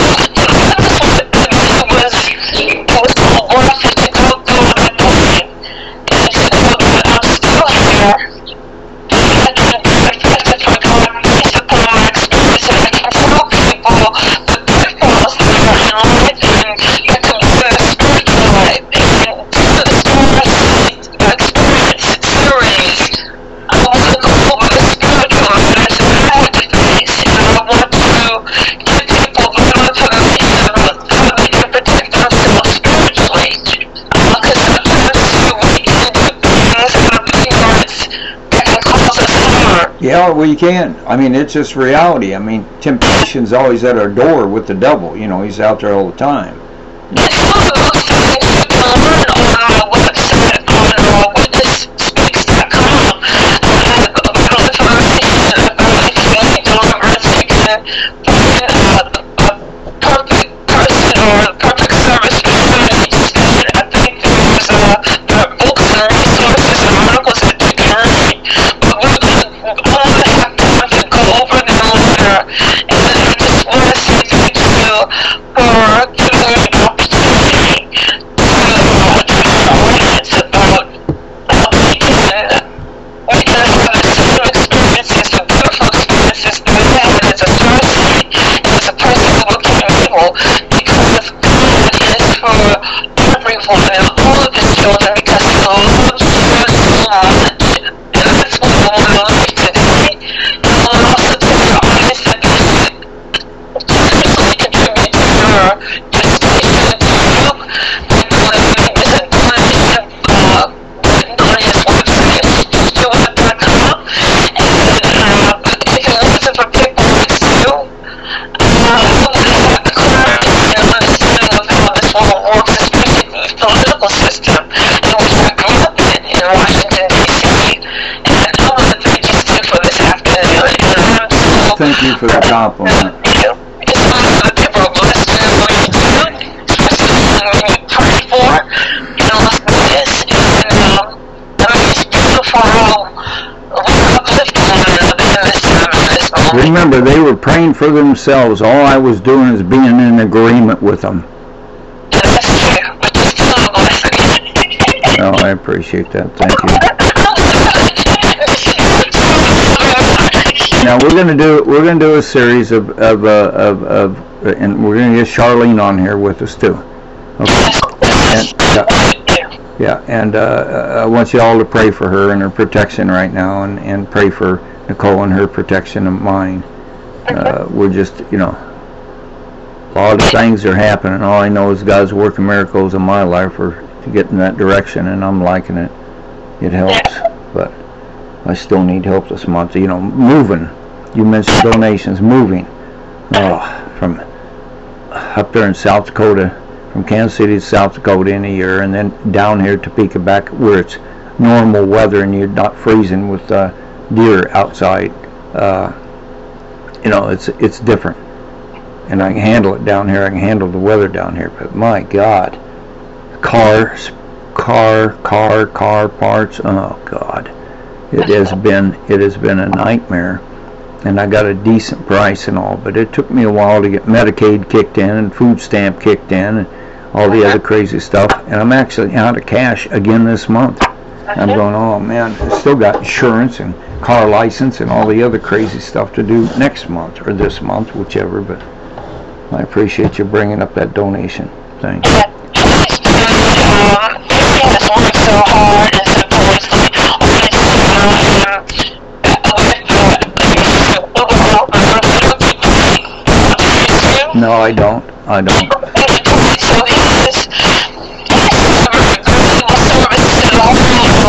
Speaker 2: It was, it was so worth it to go through that pain. And to know that I'm still here. And I can testify God based upon my experience, and I can tell people the pitfalls that are in life and that can be in the spiritual life. And due to the stories I experienced series, I want to go over the spiritual matters that I had to face, and I want to give people the military and how they can protect themselves spiritually. Because sometimes we can do things out of ignorance that can cause us harm.
Speaker 1: Yeah, well, you can. I mean, it's just reality. I mean, temptation's always at our door with the devil. You know, he's out there all the time.
Speaker 2: And some of those things you can learn on our website, on uh, witness speaks dot com. I have a little information about if you need deliverance, you can find uh, a perfect person or a perfect service for somebody to stand. I think there's uh, there are books and resources and articles that you can read. But we're going to only have time to go over them later. And I just want to say thank you
Speaker 1: thank you for the compliment.
Speaker 2: You know, it's one of the people are blessed in what you do, especially when you pray for, you know, like this. And, um, I mean, it's beautiful how we uplift one another in this time, in this moment.
Speaker 1: Remember, they were praying for themselves. All I was doing is being in agreement with them.
Speaker 2: And that's true, which is still a blessing.
Speaker 1: Oh, I appreciate that. Thank you. Now we're gonna do we're gonna do a series of of uh, of, of uh, and we're gonna get Charlene on here with us too. Okay. And, uh, yeah, and uh, I want you all to pray for her and her protection right now, and and pray for Nicole and her protection and mine. Uh, we're just, you know, a lot of things are happening. All I know is God's working miracles in my life or to get in that direction, and I'm liking it. It helps, but I still need help this month. You know, moving. You mentioned donations, moving. Oh, from up there in South Dakota, from Kansas City to South Dakota in a year, and then down here to Topeka, back where it's normal weather and you're not freezing with uh, deer outside. Uh, you know, it's it's different, and I can handle it down here. I can handle the weather down here. But my God, cars, car, car, car parts. Oh God. It has been it has been a nightmare, and I got a decent price and all, but it took me a while to get Medicaid kicked in and food stamp kicked in and all the other crazy stuff, and I'm actually out of cash again this month. I'm going, oh man, I still got insurance and car license and all the other crazy stuff to do next month or this month, whichever, but I appreciate you bringing up that donation. Thanks.
Speaker 2: Yeah, um, everything that's worked so hard and supposedly
Speaker 1: No, I don't. I don't.
Speaker 2: So his service is all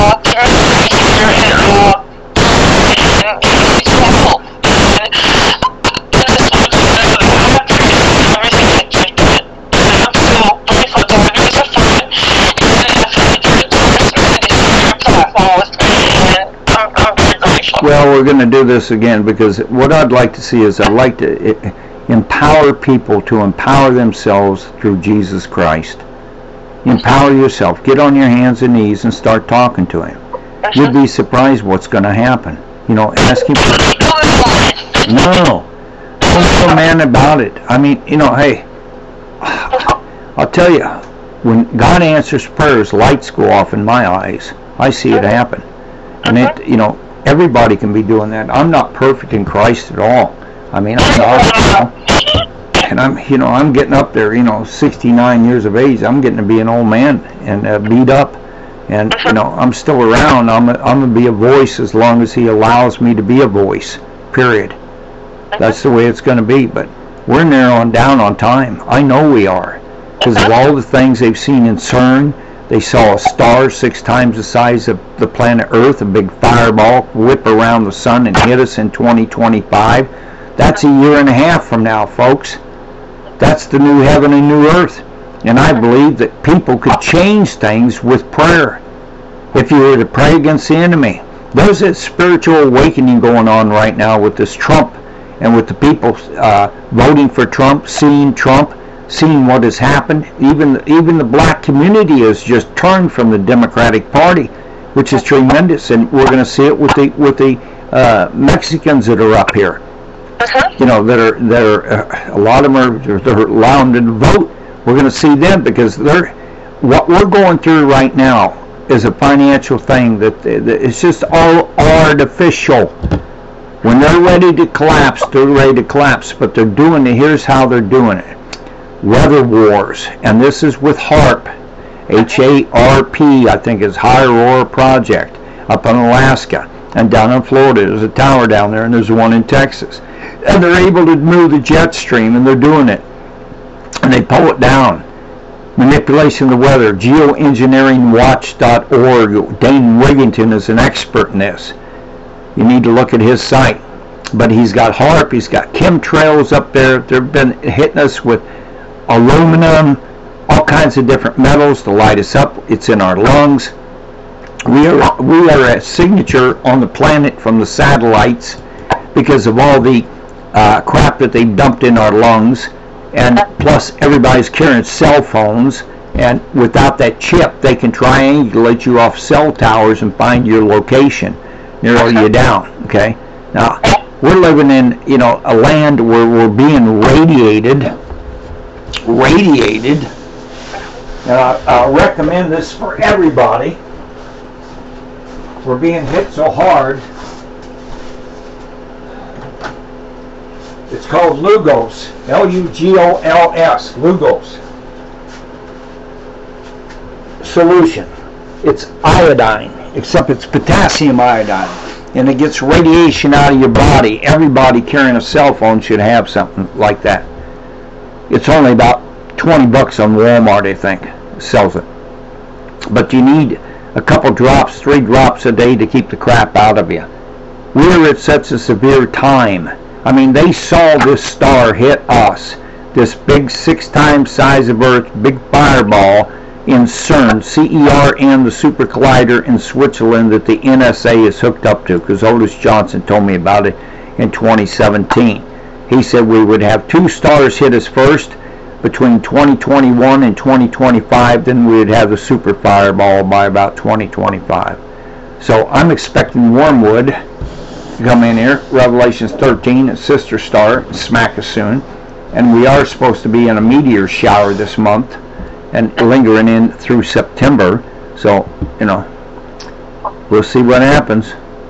Speaker 1: Well, we're going to do this again because what I'd like to see is I'd like to it, empower people to empower themselves through Jesus Christ. Empower yourself. Get on your hands and knees and start talking to Him. You'd be surprised what's going to happen. You know, ask Him for... No. Don't be a man about it. I mean, you know, hey, I'll tell you, when God answers prayers, lights go off in my eyes. I see it happen. And it, you know, everybody can be doing that. I'm not perfect in Christ at all. I mean, I'm not, you know, and I'm, you know, I'm getting up there, you know, sixty-nine years of age. I'm getting to be an old man and uh, beat up, and you know, I'm still around. I'm, a, I'm gonna be a voice as long as He allows me to be a voice. Period. That's the way it's gonna be. But we're narrowing down on time. I know we are, because of all the things they've seen in CERN. They saw a star six times the size of the planet Earth, a big fireball, whip around the sun and hit us in twenty twenty-five. That's a year and a half from now, folks. That's the new heaven and new earth. And I believe that people could change things with prayer if you were to pray against the enemy. There's a spiritual awakening going on right now with this Trump and with the people uh, voting for Trump, seeing Trump, seeing what has happened. Even even the black community has just turned from the Democratic Party, which is tremendous, and we're going to see it with the with the uh, Mexicans that are up here. You know, that are that are uh, a lot of them are they're allowing them to vote. We're going to see them because they're what we're going through right now is a financial thing that, that it's just all artificial. When they're ready to collapse, they're ready to collapse. But they're doing it. Here's how they're doing it. Weather wars, and this is with HARP, H A R P, I think is High Aurora Project, up in Alaska, and down in Florida. There's a tower down there, and there's one in Texas. And they're able to move the jet stream, and they're doing it. And they pull it down. Manipulation of the weather, geoengineering watch dot org. Dane Wigington is an expert in this. You need to look at his site. But he's got HARP, he's got chemtrails up there. They've been hitting us with aluminum, all kinds of different metals to light us up. It's in our lungs. We are we are a signature on the planet from the satellites because of all the uh, crap that they dumped in our lungs, and plus everybody's carrying cell phones, and without that chip they can triangulate you off cell towers and find your location, narrow you down. Okay, now we're living in, you know, a land where we're being radiated radiated and I, I recommend this for everybody. We're being hit so hard. It's called Lugos, L U G O L S, Lugos solution. It's iodine, except it's potassium iodine, and it gets radiation out of your body. Everybody carrying a cell phone should have something like that. It's only about twenty bucks on Walmart, I think, sells it. But you need a couple drops, three drops a day to keep the crap out of you. We're at such a severe time. I mean, they saw this star hit us, this big six times size of Earth, big fireball in CERN, C E R N, the super collider in Switzerland that the N S A is hooked up to, because Otis Johnson told me about it in twenty seventeen. He said we would have two stars hit us first between twenty twenty-one and twenty twenty-five, then we would have the super fireball by about twenty twenty-five. So I'm expecting Wormwood to come in here, Revelations thirteen, its sister star, smack us soon. And we are supposed to be in a meteor shower this month and lingering in through September. So, you know, we'll see what happens.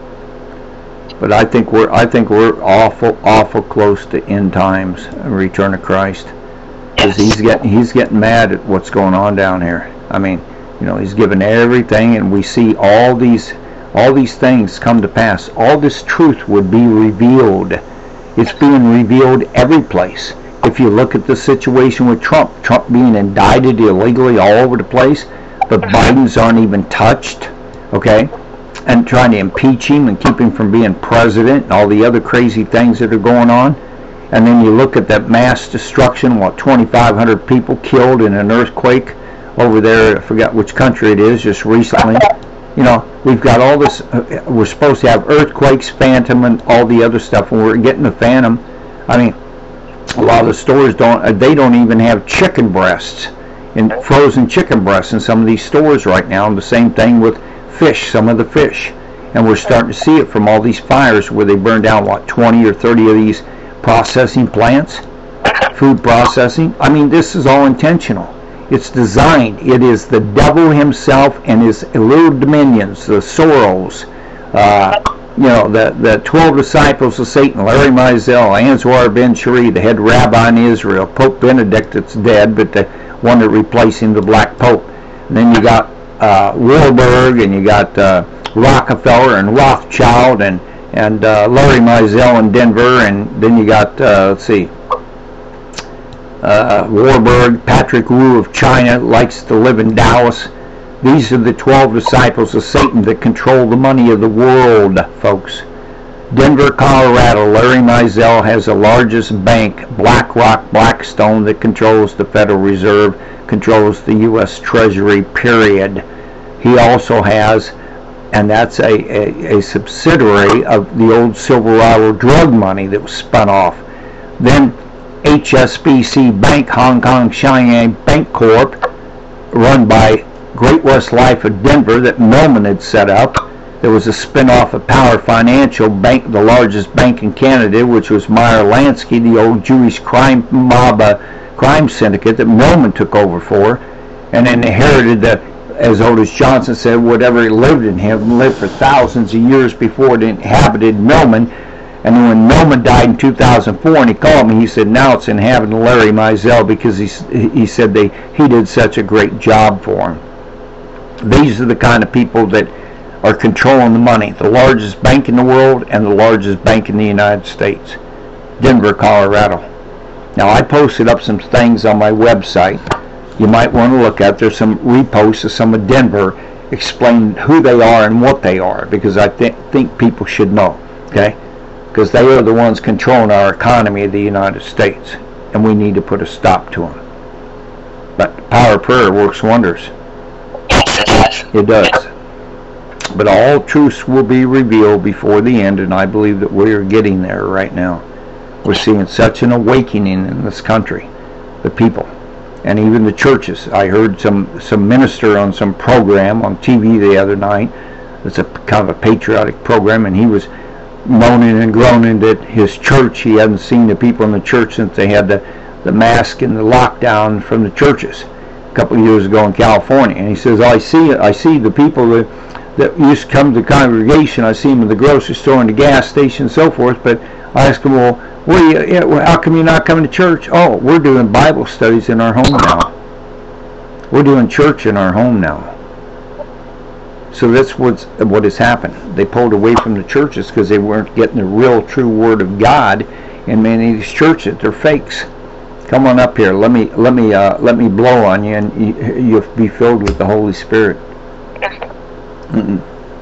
Speaker 1: But I think we're I think we're awful, awful close to end times and return of Christ. Because he's getting he's getting mad at what's going on down here. I mean, you know, he's given everything, and we see all these all these things come to pass. All this truth would be revealed. It's being revealed every place. If you look at the situation with Trump, Trump being indicted illegally all over the place, but Biden's aren't even touched, okay? And trying to impeach him and keep him from being president, and all the other crazy things that are going on. And then you look at that mass destruction, what, twenty-five hundred people killed in an earthquake over there, I forgot which country it is, just recently. You know, we've got all this, uh, we're supposed to have earthquakes, Phantom, and all the other stuff, and we're getting the Phantom. I mean, a lot of the stores don't, uh, they don't even have chicken breasts, and frozen chicken breasts in some of these stores right now, and the same thing with fish, some of the fish. And we're starting to see it from all these fires where they burn down, what, twenty or thirty of these processing plants, food processing. I mean, this is all intentional. It's designed. It is the devil himself and his little dominions, the Soros, uh, you know, the, the twelve disciples of Satan, Larry Mizell, Anzar Ben Shari, the head rabbi in Israel, Pope Benedict that's dead, but the one that replaced him, the Black Pope. And then you got uh, Warburg, and you got uh, Rockefeller and Rothschild, and and uh, Larry Mizell in Denver, and then you got, uh, let's see, uh, Warburg, Patrick Wu of China, likes to live in Dallas. These are the twelve disciples of Satan that control the money of the world, folks. Denver, Colorado, Larry Mizell has the largest bank, BlackRock, Blackstone, that controls the Federal Reserve, controls the U S Treasury, period. He also has, and that's a, a, a subsidiary of the old Silverado drug money that was spun off. Then H S B C Bank, Hong Kong Cheyenne Bank Corp, run by Great West Life of Denver that Millman had set up. There was a spin-off of Power Financial Bank, the largest bank in Canada, which was Meyer Lansky, the old Jewish crime mob uh, crime syndicate that Millman took over for, and then inherited the, as Otis Johnson said, whatever lived in him lived for thousands of years before it inhabited Millman. And then when Millman died in two thousand four, and he called me, he said, now it's inhabiting Larry Mizell, because he, he said they he did such a great job for him. These are the kind of people that are controlling the money. The largest bank in the world and the largest bank in the United States. Denver, Colorado. Now, I posted up some things on my website you might want to look at. There's some reposts of some of Denver explaining who they are and what they are, because I th- think people should know, okay? Because they are the ones controlling our economy of the United States, and we need to put a stop to them. But the power of prayer works wonders.
Speaker 2: Yes, it does.
Speaker 1: It does. But all truths will be revealed before the end, and I believe that we are getting there right now. We're seeing such an awakening in this country, the people, and even the churches. I heard some, some minister on some program on T V the other night. It's a kind of a patriotic program, and he was moaning and groaning that his church, he hadn't seen the people in the church since they had the, the mask and the lockdown from the churches a couple of years ago in California. And he says, I see I see the people that, that used to come to the congregation, I see them in the grocery store and the gas station and so forth, but I asked him, well, what are you, how come you're not coming to church? Oh, we're doing Bible studies in our home now. We're doing church in our home now. So that's what's, what has happened. They pulled away from the churches because they weren't getting the real, true Word of God in many of these churches. They're fakes. Come on up here. Let me let me uh, let me blow on you, and you, you'll be filled with the Holy Spirit. Mm-mm.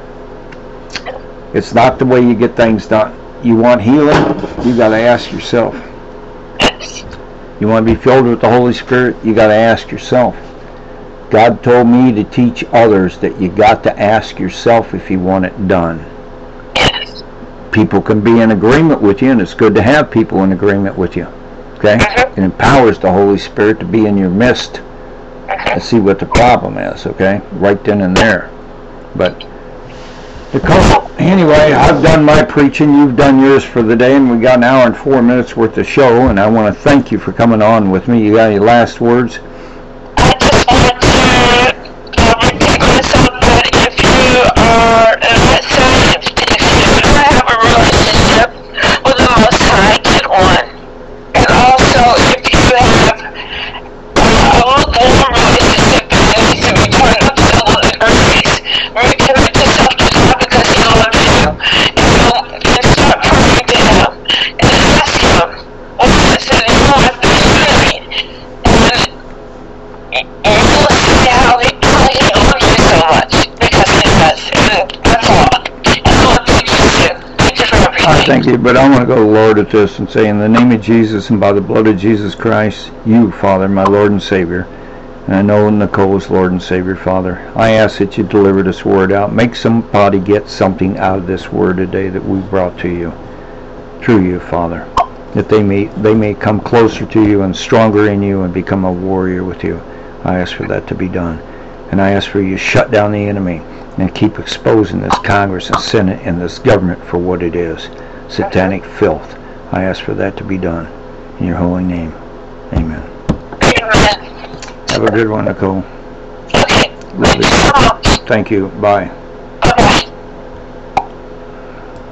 Speaker 1: It's not the way you get things done. You want healing? You got to ask yourself. You want to be filled with the Holy Spirit? You got to ask yourself. God told me to teach others that you got to ask yourself if you want it done. People can be in agreement with you, and it's good to have people in agreement with you. Okay? It empowers the Holy Spirit to be in your midst and see what the problem is. Okay? Right then and there. But anyway, I've done my preaching, you've done yours for the day, and we got an hour and four minutes worth of show, and I want to thank you for coming on with me. You got any last words?
Speaker 2: I just want to uh, repeat myself that if you are not saved, if you don't have a relationship with the Most High, get one. And also, if you have uh, a lukewarm relationship and you need to return up to the earth, recommit yourself to God because He loves you. And you'll and start praying to Him and ask Him what it is in your life that you need. And, and you'll see how He, how he loves you so much because He does. And that's all. And I want to thank you too. Thank you for everything.
Speaker 1: I thank you, but I want to go to the Lord at this and say, in the name of Jesus and by the blood of Jesus Christ, you, Father, my Lord and Savior, and I know Nicole is Lord and Savior, Father, I ask that you deliver this word out. Make somebody get something out of this word today that we brought to you, through you, Father, that they may they may come closer to you and stronger in you and become a warrior with you. I ask for that to be done. And I ask for you to shut down the enemy and keep exposing this Congress and Senate and this government for what it is, satanic filth. I ask for that to be done. In your holy name. Amen.
Speaker 2: Amen.
Speaker 1: Have a good one, Nicole.
Speaker 2: Okay.
Speaker 1: Love you. Thank you. Bye.